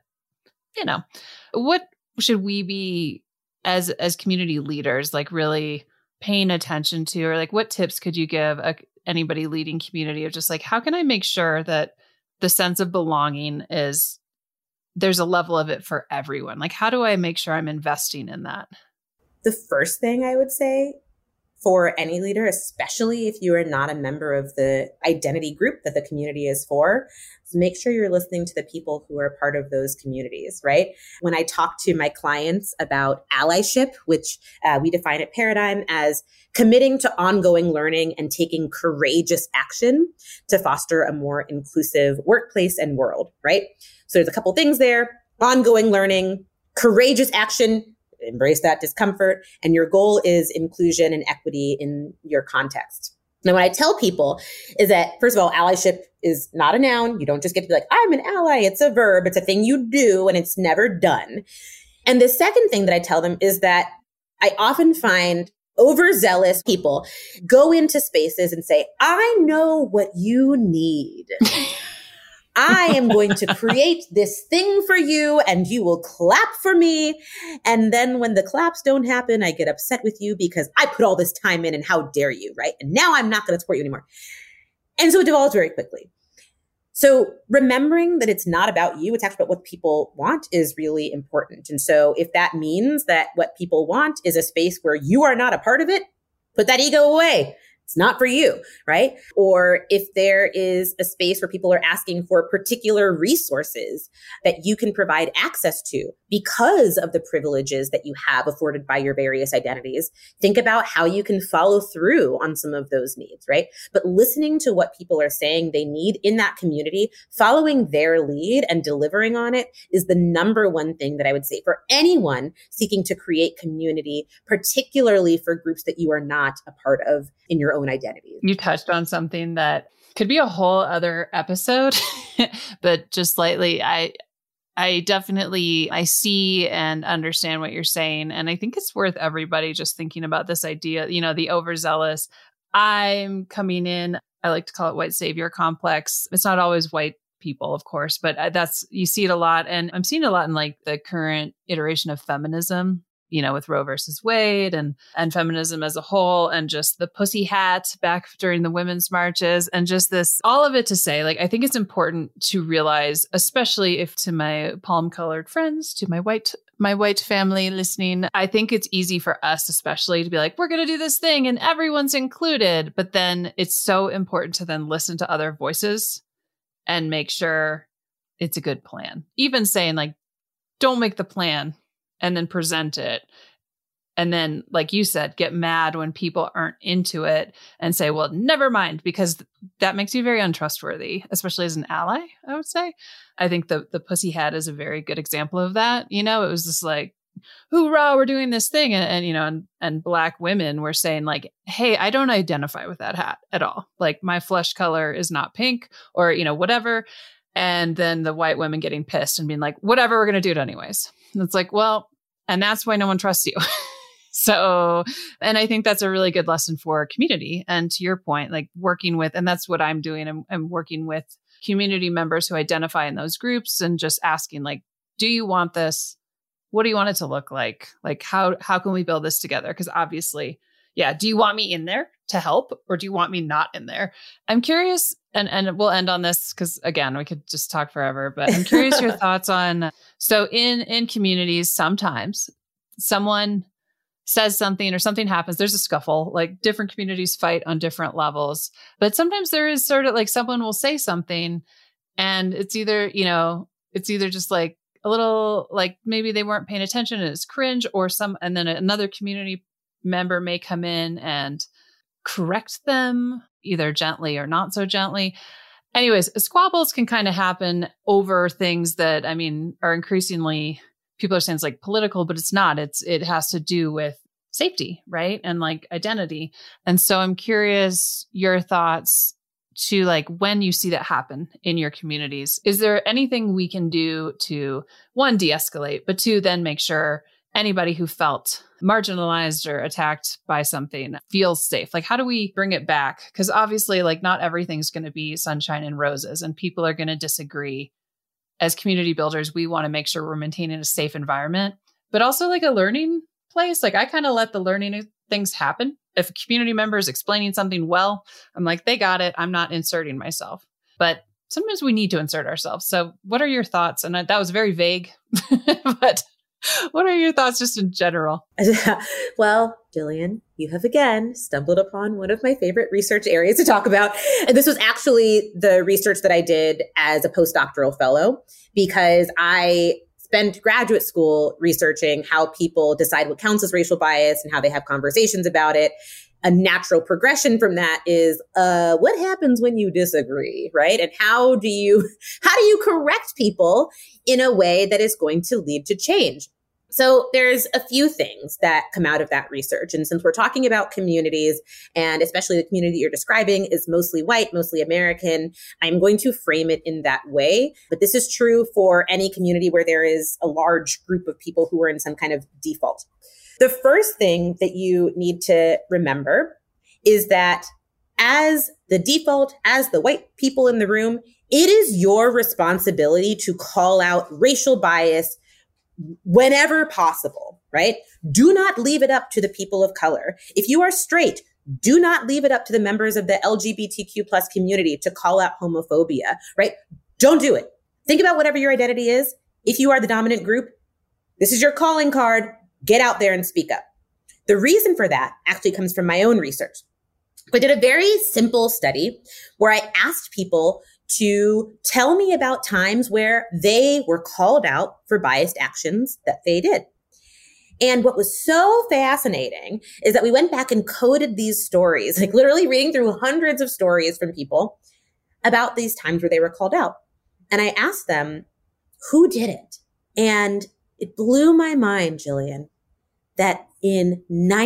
what should we be as community leaders, like really paying attention to, or like what tips could you give anybody leading community of just like, how can I make sure that the sense of belonging there's a level of it for everyone? Like, how do I make sure I'm investing in that? The first thing I would say for any leader, especially if you are not a member of the identity group that the community is for, is make sure you're listening to the people who are part of those communities, right? When I talk to my clients about allyship, which we define at Paradigm as committing to ongoing learning and taking courageous action to foster a more inclusive workplace and world, right? So there's a couple things there: ongoing learning, courageous action, embrace that discomfort, and your goal is inclusion and equity in your context. Now, what I tell people is that, first of all, allyship is not a noun. You don't just get to be like, I'm an ally. It's a verb. It's a thing you do, and it's never done. And the second thing that I tell them is that I often find overzealous people go into spaces and say, I know what you need. I am going to create this thing for you and you will clap for me. And then when the claps don't happen, I get upset with you because I put all this time in and how dare you, right? And now I'm not going to support you anymore. And so it devolves very quickly. So remembering that it's not about you, it's actually about what people want is really important. And so if that means that what people want is a space where you are not a part of it, put that ego away. It's not for you, right? Or if there is a space where people are asking for particular resources that you can provide access to because of the privileges that you have afforded by your various identities, think about how you can follow through on some of those needs, right? But listening to what people are saying they need in that community, following their lead and delivering on it is the number one thing that I would say for anyone seeking to create community, particularly for groups that you are not a part of in your own identity. You touched on something that could be a whole other episode, but just slightly, I definitely see and understand what you're saying. And I think it's worth everybody just thinking about this idea, the overzealous. I'm coming in, I like to call it white savior complex. It's not always white people, of course, but you see it a lot. And I'm seeing it a lot in like the current iteration of feminism, with Roe versus Wade and feminism as a whole, and just the pussy hat back during the women's marches, and just this, all of it to say, like, I think it's important to realize, especially if to my palm colored friends, to my white family listening, I think it's easy for us, especially, to be like, we're going to do this thing and everyone's included. But then it's so important to then listen to other voices and make sure it's a good plan. Even saying like, don't make the plan and then present it. And then, like you said, get mad when people aren't into it and say, well, never mind, because that makes you very untrustworthy, especially as an ally, I would say. I think the pussy hat is a very good example of that. It was just like, hoorah, we're doing this thing. And Black women were saying like, hey, I don't identify with that hat at all. Like my flesh color is not pink or, whatever. And then the white women getting pissed and being like, whatever, we're going to do it anyways. And it's like, well, and that's why no one trusts you. So, and I think that's a really good lesson for community. And to your point, like working with, and that's what I'm doing. I'm working with community members who identify in those groups and just asking like, do you want this? What do you want it to look like? Like, how can we build this together? Because obviously, yeah, do you want me in there to help or do you want me not in there? I'm curious, and we'll end on this because again, we could just talk forever, but I'm curious your thoughts on, so in communities, sometimes someone says something or something happens, there's a scuffle, like different communities fight on different levels, but sometimes there is sort of like someone will say something and it's either just like a little, like maybe they weren't paying attention and it's cringe and then another community member may come in and correct them either gently or not so gently. Anyways, squabbles can kind of happen over things that, I mean, are increasingly, people are saying it's like political, but it's not. It has to do with safety, right? And like identity. And so I'm curious your thoughts to like when you see that happen in your communities. Is there anything we can do to, one, de-escalate, but two, then make sure anybody who felt marginalized or attacked by something feels safe? Like, how do we bring it back? Because obviously, like, not everything's going to be sunshine and roses, and people are going to disagree. As community builders, we want to make sure we're maintaining a safe environment, but also like a learning place. Like, I kind of let the learning things happen. If a community member is explaining something well, I'm like, they got it. I'm not inserting myself. But sometimes we need to insert ourselves. So what are your thoughts? And that was very vague, but what are your thoughts just in general? Well, Jillian, you have again stumbled upon one of my favorite research areas to talk about. And this was actually the research that I did as a postdoctoral fellow, because I spent graduate school researching how people decide what counts as racial bias and how they have conversations about it. A natural progression from that is what happens when you disagree, right? And how do you correct people in a way that is going to lead to change? So there's a few things that come out of that research. And since we're talking about communities, and especially the community you're describing is mostly white, mostly American, I'm going to frame it in that way. But this is true for any community where there is a large group of people who are in some kind of default. The first thing that you need to remember is that as the default, as the white people in the room, it is your responsibility to call out racial bias whenever possible, right? Do not leave it up to the people of color. If you are straight, do not leave it up to the members of the LGBTQ plus community to call out homophobia, right? Don't do it. Think about whatever your identity is. If you are the dominant group, this is your calling card. Get out there and speak up. The reason for that actually comes from my own research. I did a very simple study where I asked people to tell me about times where they were called out for biased actions that they did. And what was so fascinating is that we went back and coded these stories, like literally reading through hundreds of stories from people about these times where they were called out. And I asked them, who did it? And it blew my mind, Jillian, that in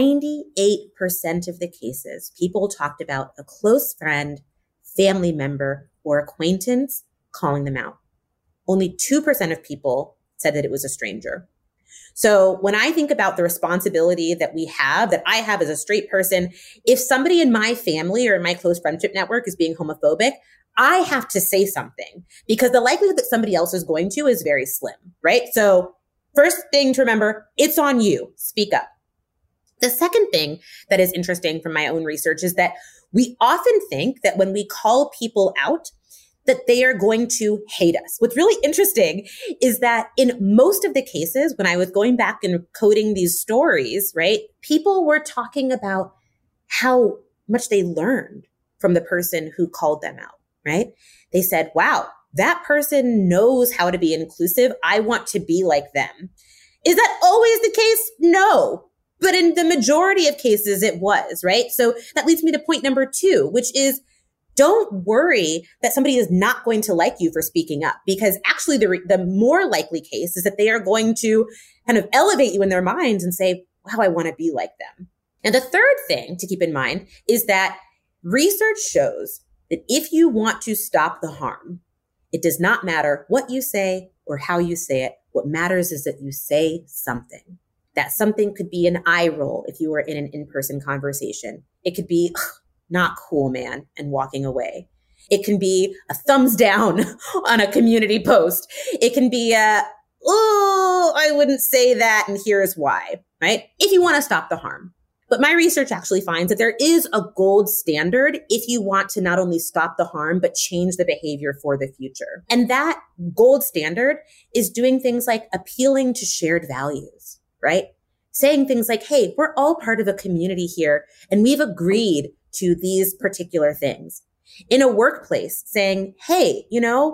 98% of the cases, people talked about a close friend, family member, or acquaintance calling them out. Only 2% of people said that it was a stranger. So when I think about the responsibility that we have, that I have as a straight person, if somebody in my family or in my close friendship network is being homophobic, I have to say something, because the likelihood that somebody else is going to is very slim, right? So first thing to remember, it's on you. Speak up. The second thing that is interesting from my own research is that we often think that when we call people out, that they are going to hate us. What's really interesting is that in most of the cases, when I was going back and coding these stories, right, people were talking about how much they learned from the person who called them out, right? They said, wow, that person knows how to be inclusive. I want to be like them. Is that always the case? No. But in the majority of cases, it was, right? So that leads me to point number 2, which is don't worry that somebody is not going to like you for speaking up, because actually the more likely case is that they are going to kind of elevate you in their minds and say, wow, I want to be like them. And the third thing to keep in mind is that research shows that if you want to stop the harm, It does not matter what you say or how you say it. What matters is that you say something. That something could be an eye roll if you were in an in-person conversation. It could be, not cool, man, and walking away. It can be a thumbs down on a community post. It can be oh, I wouldn't say that, and here's why, right? If you want to stop the harm. But my research actually finds that there is a gold standard if you want to not only stop the harm, but change the behavior for the future. And that gold standard is doing things like appealing to shared values, right? Saying things like, hey, we're all part of a community here, and we've agreed to these particular things. In a workplace, saying, hey,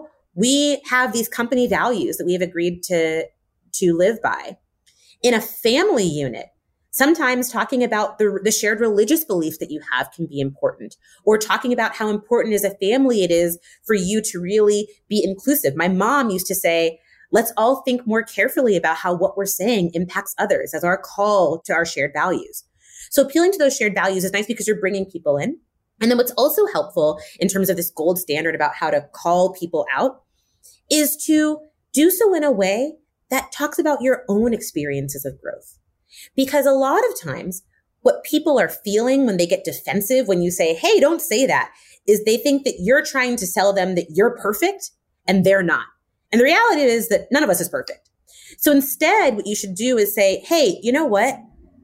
we have these company values that we have agreed to live by. In a family unit, sometimes talking about the shared religious belief that you have can be important, or talking about how important as a family it is for you to really be inclusive. My mom used to say, let's all think more carefully about how what we're saying impacts others as our call to our shared values. So appealing to those shared values is nice because you're bringing people in. And then what's also helpful in terms of this gold standard about how to call people out is to do so in a way that talks about your own experiences of growth. Because a lot of times what people are feeling when they get defensive, when you say, hey, don't say that, is they think that you're trying to tell them that you're perfect and they're not. And the reality is that none of us is perfect. So instead, what you should do is say, hey, you know what?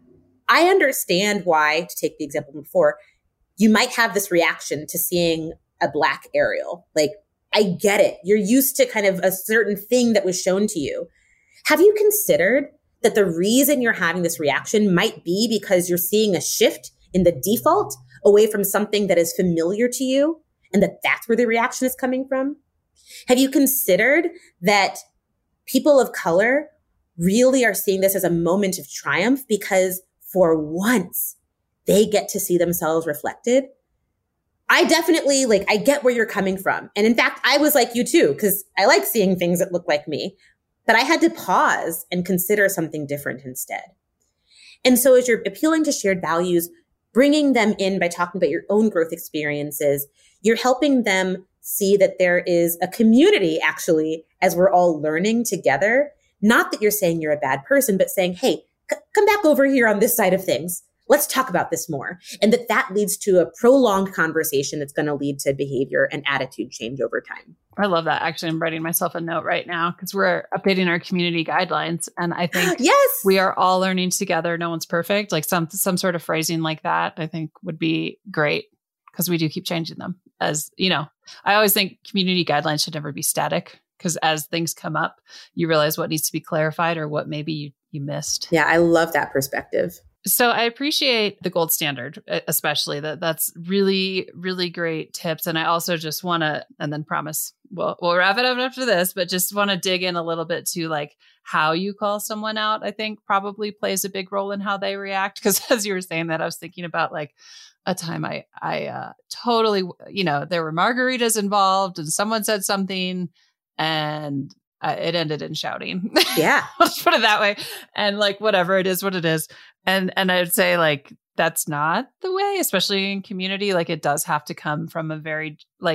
I understand why, to take the example before, you might have this reaction to seeing a Black Ariel. Like, I get it. You're used to kind of a certain thing that was shown to you. Have you considered that the reason you're having this reaction might be because you're seeing a shift in the default away from something that is familiar to you, and that's where the reaction is coming from? Have you considered that people of color really are seeing this as a moment of triumph because for once they get to see themselves reflected? I definitely I get where you're coming from. And in fact, I was like you too, because I like seeing things that look like me, but I had to pause and consider something different instead. And so as you're appealing to shared values, bringing them in by talking about your own growth experiences, you're helping them see that there is a community actually as we're all learning together. Not that you're saying you're a bad person, but saying, hey, come back over here on this side of things. Let's talk about this more. And that leads to a prolonged conversation that's going to lead to behavior and attitude change over time. I love that. Actually, I'm writing myself a note right now because we're updating our community guidelines. And I think yes, we are all learning together. No one's perfect. Like some sort of phrasing like that, I think would be great because we do keep changing them. As you know, I always think community guidelines should never be static because as things come up, you realize what needs to be clarified or what maybe you missed. Yeah, I love that perspective. So I appreciate the gold standard, especially that's really, really great tips. And I also just want to, and then promise we'll wrap it up after this, but just want to dig in a little bit to how you call someone out, I think probably plays a big role in how they react. Because as you were saying that, I was thinking about a time I totally, there were margaritas involved and someone said something and it ended in shouting. Yeah. Let's put it that way. And whatever, it is what it is. And I'd say that's not the way, especially in community. It does have to come from a very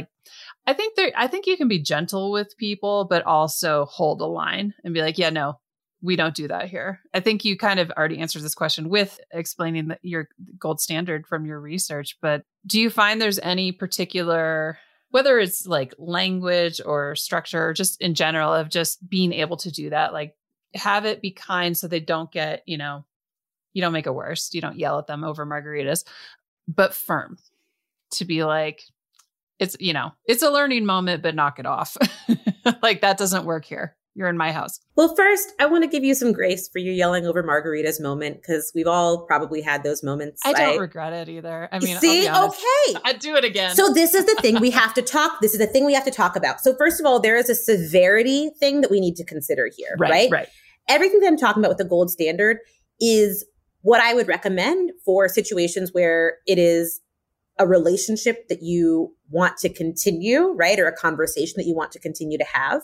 I think you can be gentle with people, but also hold a line and be like, yeah, no, we don't do that here. I think you kind of already answered this question with explaining your gold standard from your research, but do you find there's any particular, whether it's language or structure, or just in general of just being able to do that, have it be kind so they don't get, you don't make it worse. You don't yell at them over margaritas, but firm to be it's, it's a learning moment, but knock it off. That doesn't work here. You're in my house. Well, first, I want to give you some grace for your yelling over margaritas moment, because we've all probably had those moments. I don't regret it either. I mean, see, okay. I'd do it again. So this is the thing we have to talk. This is the thing we have to talk about. So first of all, there is a severity thing that we need to consider here, right? Right. Everything that I'm talking about with the gold standard is what I would recommend for situations where it is a relationship that you want to continue, right? Or a conversation that you want to continue to have.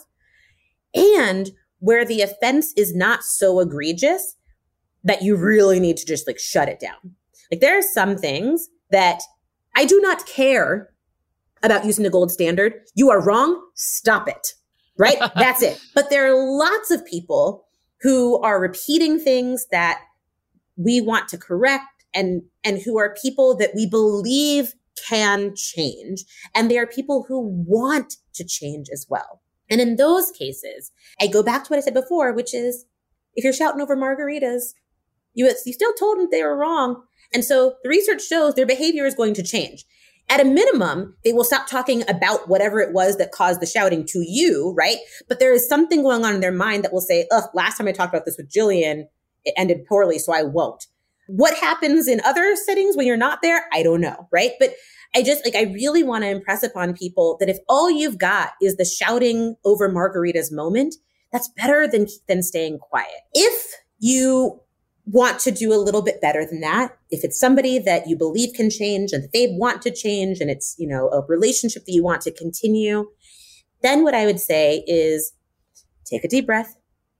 And where the offense is not so egregious that you really need to just shut it down. There are some things that I do not care about using the gold standard. You are wrong. Stop it. Right? That's it. But there are lots of people who are repeating things that we want to correct and who are people that we believe can change. And they are people who want to change as well. And in those cases, I go back to what I said before, which is if you're shouting over margaritas, you still told them they were wrong. And so the research shows their behavior is going to change. At a minimum, they will stop talking about whatever it was that caused the shouting to you, right? But there is something going on in their mind that will say, ugh, last time I talked about this with Jillian, it ended poorly, so I won't. What happens in other settings when you're not there? I don't know, right? But I really want to impress upon people that if all you've got is the shouting over margaritas moment, that's better than staying quiet. If you want to do a little bit better than that, if it's somebody that you believe can change and they want to change and it's, a relationship that you want to continue, then what I would say is take a deep breath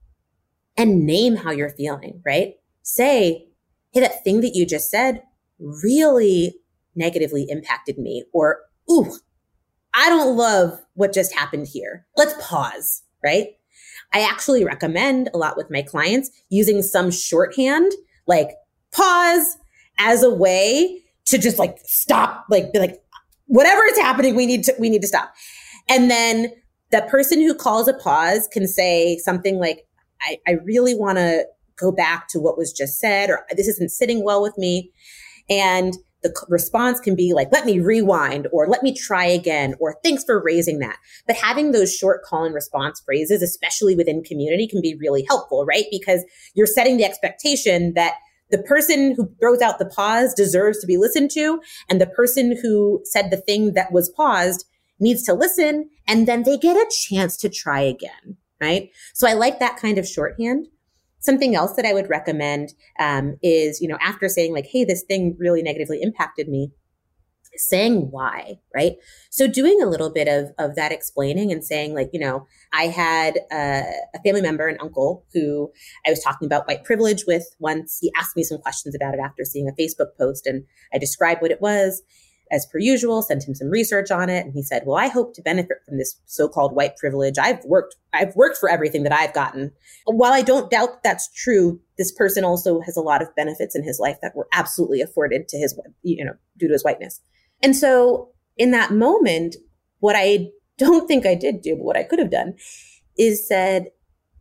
and name how you're feeling, right? Say, hey, that thing that you just said really negatively impacted me, or, ooh, I don't love what just happened here. Let's pause, right? I actually recommend a lot with my clients using some shorthand, like pause, as a way to just stop, be whatever is happening, we need to stop. And then the person who calls a pause can say something like, I really want to go back to what was just said, or this isn't sitting well with me. And the response can be like, let me rewind, or let me try again, or thanks for raising that. But having those short call and response phrases, especially within community, can be really helpful, right? Because you're setting the expectation that the person who throws out the pause deserves to be listened to, and the person who said the thing that was paused needs to listen, and then they get a chance to try again, right? So I like that kind of shorthand. Something else that I would recommend is, after saying hey, this thing really negatively impacted me, saying why, right? So doing a little bit of that explaining and saying I had a family member, an uncle, who I was talking about white privilege with once. He asked me some questions about it after seeing a Facebook post, and I described what it was. As per usual, sent him some research on it. And he said, well, I hope to benefit from this so-called white privilege. I've worked for everything that I've gotten. While I don't doubt that's true, this person also has a lot of benefits in his life that were absolutely afforded to his, due to his whiteness. And so in that moment, what I don't think I did do, but what I could have done is said,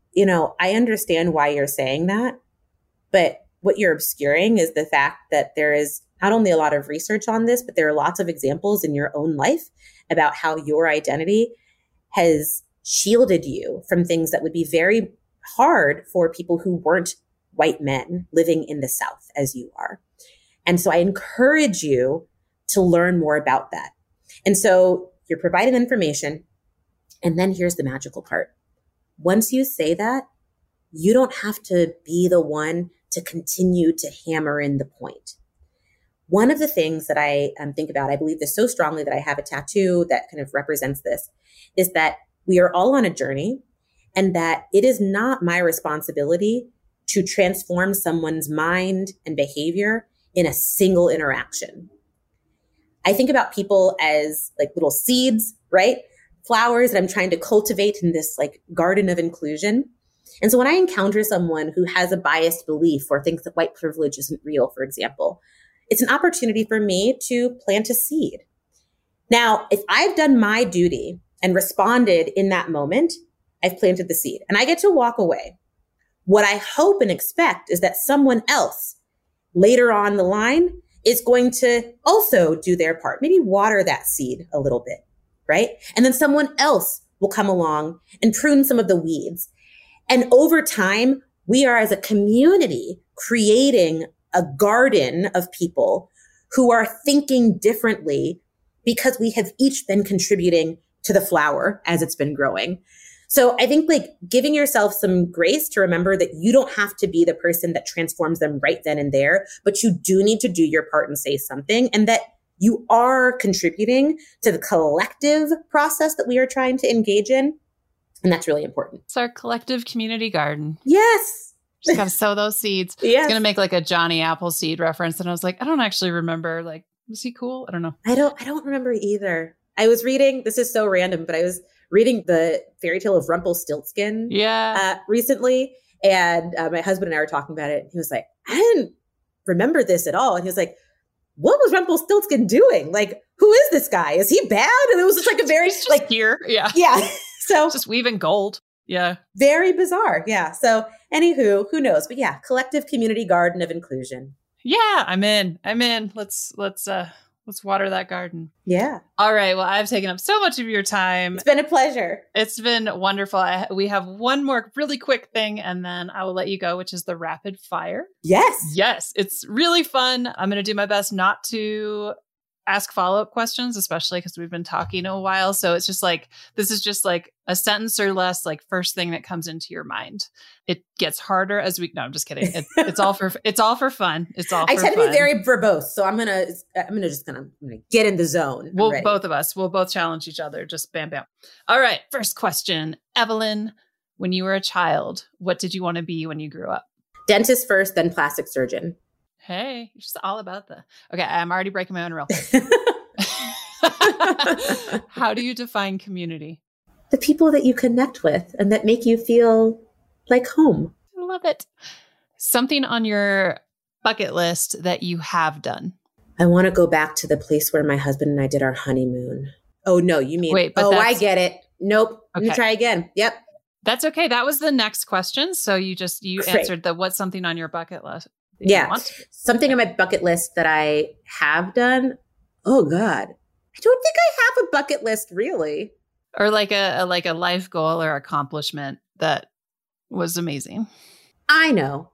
I understand why you're saying that, but what you're obscuring is the fact that there is not only a lot of research on this, but there are lots of examples in your own life about how your identity has shielded you from things that would be very hard for people who weren't white men living in the South as you are. And so I encourage you to learn more about that. And so you're providing information. And then here's the magical part. Once you say that, you don't have to be the one to continue to hammer in the point. One of the things that I think about, I believe this so strongly that I have a tattoo that kind of represents this, is that we are all on a journey, and that it is not my responsibility to transform someone's mind and behavior in a single interaction. I think about people as little seeds, right? Flowers that I'm trying to cultivate in this garden of inclusion. And so when I encounter someone who has a biased belief or thinks that white privilege isn't real, for example, it's an opportunity for me to plant a seed. Now, if I've done my duty and responded in that moment, I've planted the seed and I get to walk away. What I hope and expect is that someone else later on the line is going to also do their part, maybe water that seed a little bit, right? And then someone else will come along and prune some of the weeds. And over time, we are as a community creating a garden of people who are thinking differently because we have each been contributing to the flower as it's been growing. So I think giving yourself some grace to remember that you don't have to be the person that transforms them right then and there, but you do need to do your part and say something, and that you are contributing to the collective process that we are trying to engage in. And that's really important. It's our collective community garden. Yes. Just got to sow those seeds. Yes. It's going to make a Johnny Appleseed reference. And I was I don't actually remember, was he cool? I don't know. I don't remember either. I was reading, this is so random, but I was reading the fairy tale of Rumpelstiltskin recently. And my husband and I were talking about it. And he was like, I didn't remember this at all. And he was like, what was Rumpelstiltskin doing? Like, who is this guy? Is he bad? And it was just like a very like here. Yeah. Yeah. So just weaving gold. Yeah. Very bizarre. Yeah. So anywho, who knows? But yeah, collective community garden of inclusion. Yeah, I'm in. Let's water that garden. Yeah. All right. Well, I've taken up so much of your time. It's been a pleasure. It's been wonderful. We have one more really quick thing, and then I will let you go, which is the rapid fire. Yes. Yes. It's really fun. I'm going to do my best not to ask follow-up questions, especially because we've been talking a while. So it's just like, this is just like a sentence or less, like first thing that comes into your mind. It gets harder as no, I'm just kidding. It's all for fun. It's all for fun. I tend to be very verbose. So I'm going to get in the zone. Both of us, we'll both challenge each other. Just bam, bam. All right. First question. Evelyn, when you were a child, what did you want to be when you grew up? Dentist first, then plastic surgeon. Hey, you're just all about okay, I'm already breaking my own rule. How do you define community? The people that you connect with and that make you feel like home. I love it. Something on your bucket list that you have done. I want to go back to the place where my husband and I did our honeymoon. Oh, no, you mean, I get it. Nope. Okay. Let me try again. Yep. That's okay. That was the next question. So you answered what's something on your bucket list? Yeah. Something on my bucket list that I have done. Oh God. I don't think I have a bucket list really. Or like a life goal or accomplishment that was amazing. I know.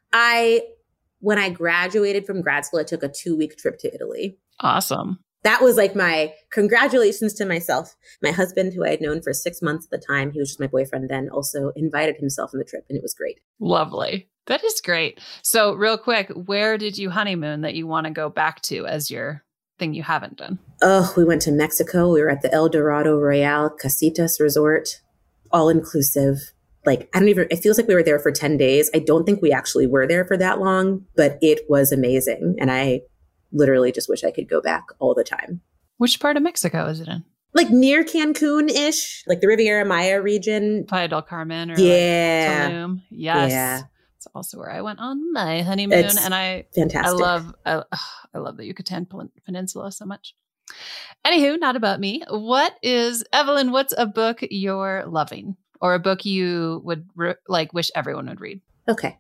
When I graduated from grad school, I took a 2-week trip to Italy. Awesome. That was like my congratulations to myself. My husband, who I had known for 6 months at the time, he was just my boyfriend then, also invited himself on the trip, and it was great. Lovely. That is great. So real quick, where did you honeymoon that you want to go back to as your thing you haven't done? Oh, we went to Mexico. We were at the El Dorado Royale Casitas Resort, all inclusive. Like, it feels like we were there for 10 days. I don't think we actually were there for that long, but it was amazing. And I literally just wish I could go back all the time. Which part of Mexico is it in? Like near Cancun-ish, like the Riviera Maya region. Playa del Carmen or Tulum. Yes. Yeah. It's also where I went on my honeymoon. It's and fantastic. I love the Yucatan Peninsula so much. Anywho, not about me. Evelyn, what's a book you're loving or a book you would wish everyone would read? Okay.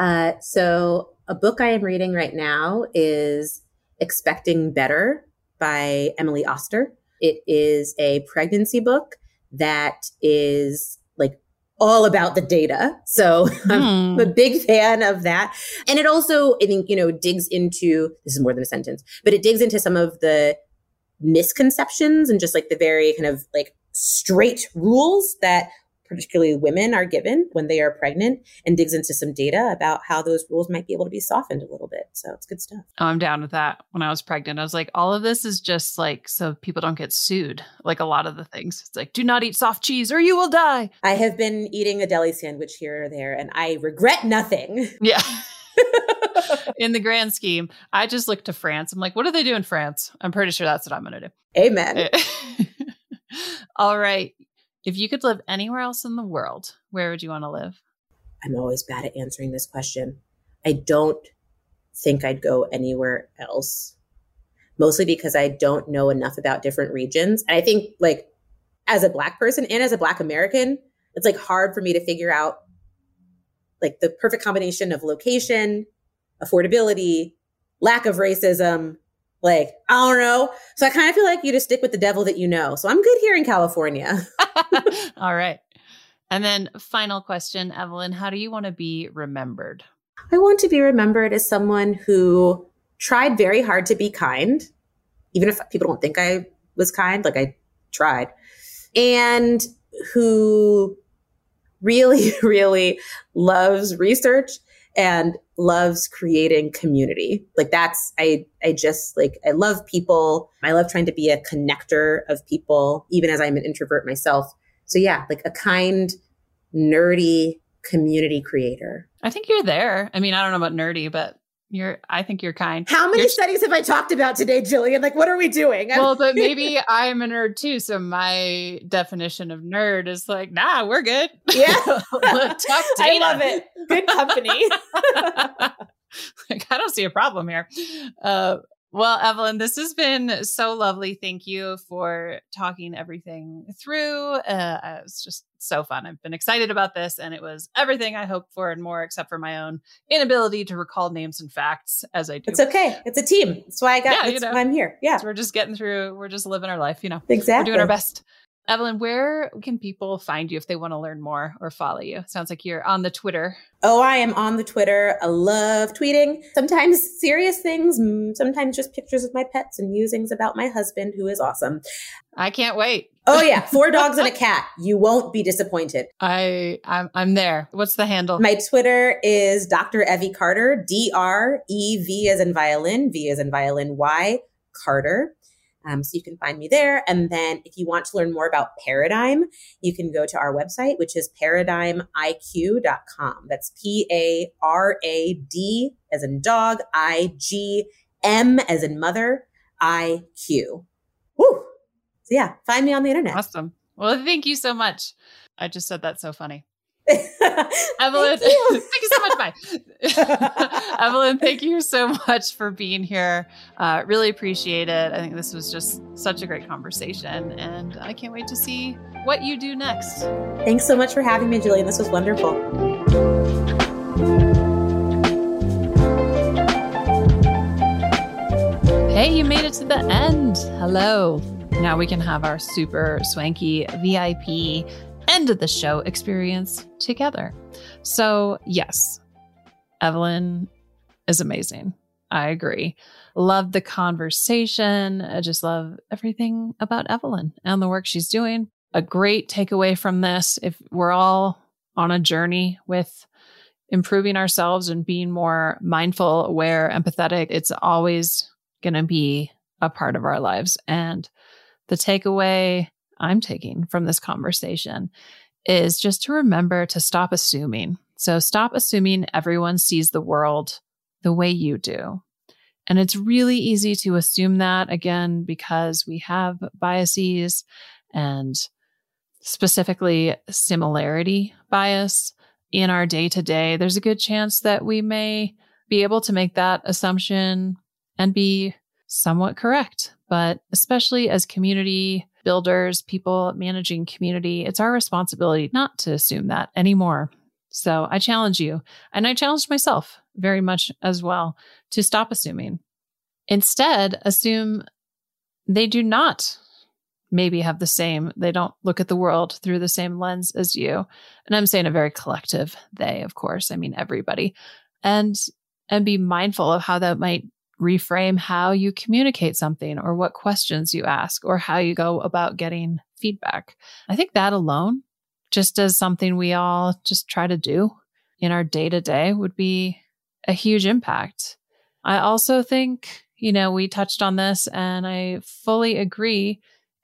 So a book I am reading right now is Expecting Better by Emily Oster. It is a pregnancy book that is like all about the data. So I'm a big fan of that. And it also, I think, digs into, this is more than a sentence, but it digs into some of the misconceptions and just like the very kind of like straight rules that particularly women are given when they are pregnant, and digs into some data about how those rules might be able to be softened a little bit. So it's good stuff. Oh, I'm down with that. When I was pregnant, I was like, all of this is just like so people don't get sued. Like a lot of the things. It's like, do not eat soft cheese or you will die. I have been eating a deli sandwich here or there, and I regret nothing. Yeah. In the grand scheme, I just looked to France. I'm like, what do they do in France? I'm pretty sure that's what I'm going to do. Amen. All right. If you could live anywhere else in the world, where would you want to live? I'm always bad at answering this question. I don't think I'd go anywhere else, mostly because I don't know enough about different regions. And I think like as a Black person and as a Black American, it's like hard for me to figure out like the perfect combination of location, affordability, lack of racism. Like, I don't know. So I kind of feel like you just stick with the devil that you know. So I'm good here in California. All right. And then final question, Evelyn, how do you want to be remembered? I want to be remembered as someone who tried very hard to be kind, even if people don't think I was kind, like I tried, and who really, really loves research and loves creating community. Like I love people. I love trying to be a connector of people, even as I'm an introvert myself. So yeah, like a kind, nerdy community creator. I think you're there. I mean, I don't know about nerdy, but I think you're kind. How many studies have I talked about today, Jillian? Like, what are we doing? Well, but maybe I'm a nerd too. So my definition of nerd is like, nah, we're good. Yeah. I love it. Good company. Like, I don't see a problem here. Well, Evelyn, this has been so lovely. Thank you for talking everything through. It's just so fun. I've been excited about this, and it was everything I hoped for and more, except for my own inability to recall names and facts as I do. It's okay. It's a team. That's why why I'm here. Yeah. So we're just getting through. We're just living our life, Exactly. We're doing our best. Evelyn, where can people find you if they want to learn more or follow you? Sounds like you're on the Twitter. Oh, I am on the Twitter. I love tweeting. Sometimes serious things, sometimes just pictures of my pets and musings about my husband, who is awesome. I can't wait. Oh yeah, 4 dogs and a cat. You won't be disappointed. I'm there. What's the handle? My Twitter is Dr. Evie Carter, DREV as in violin, V as in violin, Y, Carter. So you can find me there. And then if you want to learn more about Paradigm, you can go to our website, which is paradigmiq.com. That's PARAD as in dog, IGM as in mother, IQ. Woo! So yeah, find me on the internet. Awesome. Well, thank you so much. I just said that so funny. Evelyn, thank you so much. Bye. Evelyn, thank you so much for being here. Really appreciate it. I think this was just such a great conversation, and I can't wait to see what you do next. Thanks so much for having me, Jillian. This was wonderful. Hey, you made it to the end. Hello. Now we can have our super swanky VIP end of the show experience together. So yes, Evelyn is amazing. I agree. Love the conversation. I just love everything about Evelyn and the work she's doing. A great takeaway from this, if we're all on a journey with improving ourselves and being more mindful, aware, empathetic, it's always going to be a part of our lives. And the takeaway I'm taking from this conversation is just to remember to stop assuming. So stop assuming everyone sees the world the way you do. And it's really easy to assume that, again, because we have biases and specifically similarity bias in our day-to-day. There's a good chance that we may be able to make that assumption and be somewhat correct. But especially as community builders, people managing community, it's our responsibility not to assume that anymore. So I challenge you, and I challenged myself very much as well, to stop assuming. Instead, assume they do not maybe have they don't look at the world through the same lens as you. And I'm saying a very collective they, of course. I mean, everybody. And be mindful of how that might reframe how you communicate something or what questions you ask or how you go about getting feedback. I think that alone, just as something we all just try to do in our day-to-day, would be a huge impact. I also think, we touched on this and I fully agree,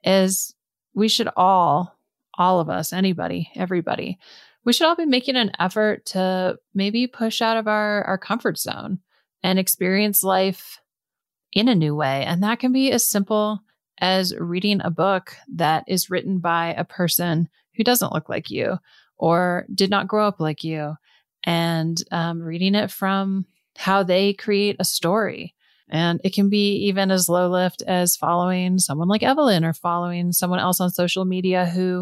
is we should all of us, anybody, everybody, we should all be making an effort to maybe push out of our comfort zone and experience life in a new way. And that can be as simple as reading a book that is written by a person who doesn't look like you or did not grow up like you, and reading it from how they create a story. And it can be even as low lift as following someone like Evelyn or following someone else on social media who,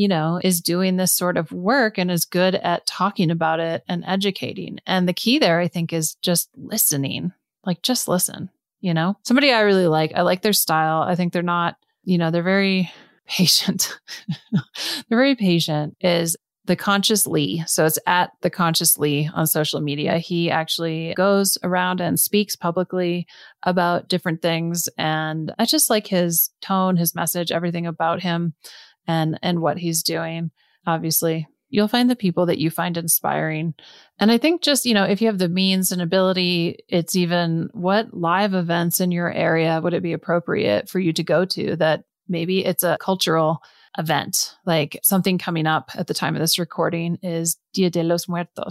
is doing this sort of work and is good at talking about it and educating. And the key there, I think, is just listening. Like, just listen, Somebody I really like. I like their style. I think they're not, they're very patient. They're very patient, is The Conscious Lee. So it's at The Conscious Lee on social media. He actually goes around and speaks publicly about different things. And I just like his tone, his message, everything about him and what he's doing. Obviously, you'll find the people that you find inspiring. And I think just, if you have the means and ability, it's even what live events in your area would it be appropriate for you to go to, that maybe it's a cultural event, like something coming up at the time of this recording is Dia de los Muertos.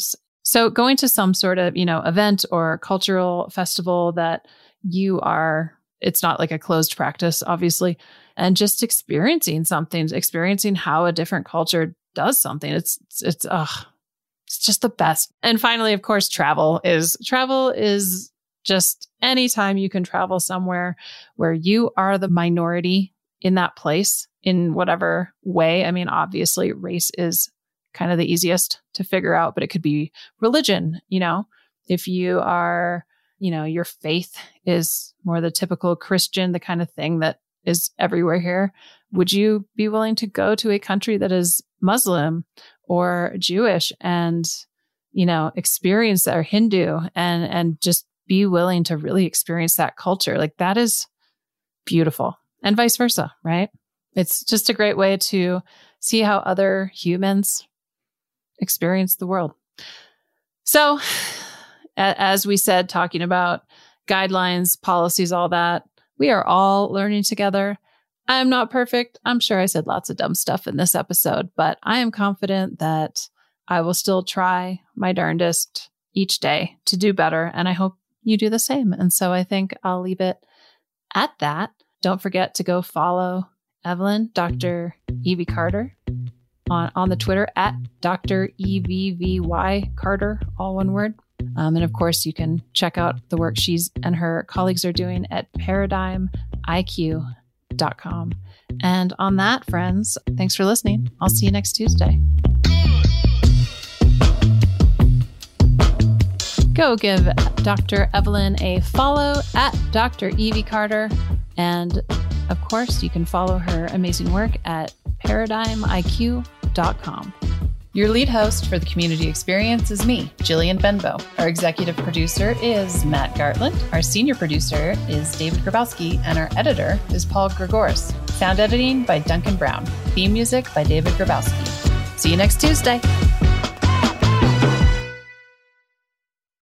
So going to some sort of, event or cultural festival that it's not like a closed practice, obviously, and just experiencing how a different culture does something. It's just the best. And finally, of course, travel is just anytime you can travel somewhere where you are the minority in that place in whatever way. I mean, obviously, race is kind of the easiest to figure out, but it could be religion. If you are, your faith is more the typical Christian, the kind of thing that is everywhere here. Would you be willing to go to a country that is Muslim or Jewish and, experience that, or Hindu, and just be willing to really experience that culture? Like, that is beautiful, and vice versa, right? It's just a great way to see how other humans experience the world. So, as we said, talking about guidelines, policies, all that, we are all learning together. I'm not perfect. I'm sure I said lots of dumb stuff in this episode, but I am confident that I will still try my darndest each day to do better. And I hope you do the same. And so I think I'll leave it at that. Don't forget to go follow Evelyn, Dr. Evie Carter, on the Twitter at Dr. EVVY Carter, all one word. And of course, you can check out the work she's and her colleagues are doing at ParadigmIQ.com. And on that, friends, thanks for listening. I'll see you next Tuesday. Go give Dr. Evelyn a follow at Dr. Evie Carter. And of course, you can follow her amazing work at ParadigmIQ.com. Your lead host for the community experience is me, Jillian Benbow. Our executive producer is Matt Gartland. Our senior producer is David Grabowski, and our editor is Paul Gregoris. Sound editing by Duncan Brown. Theme music by David Grabowski. See you next Tuesday.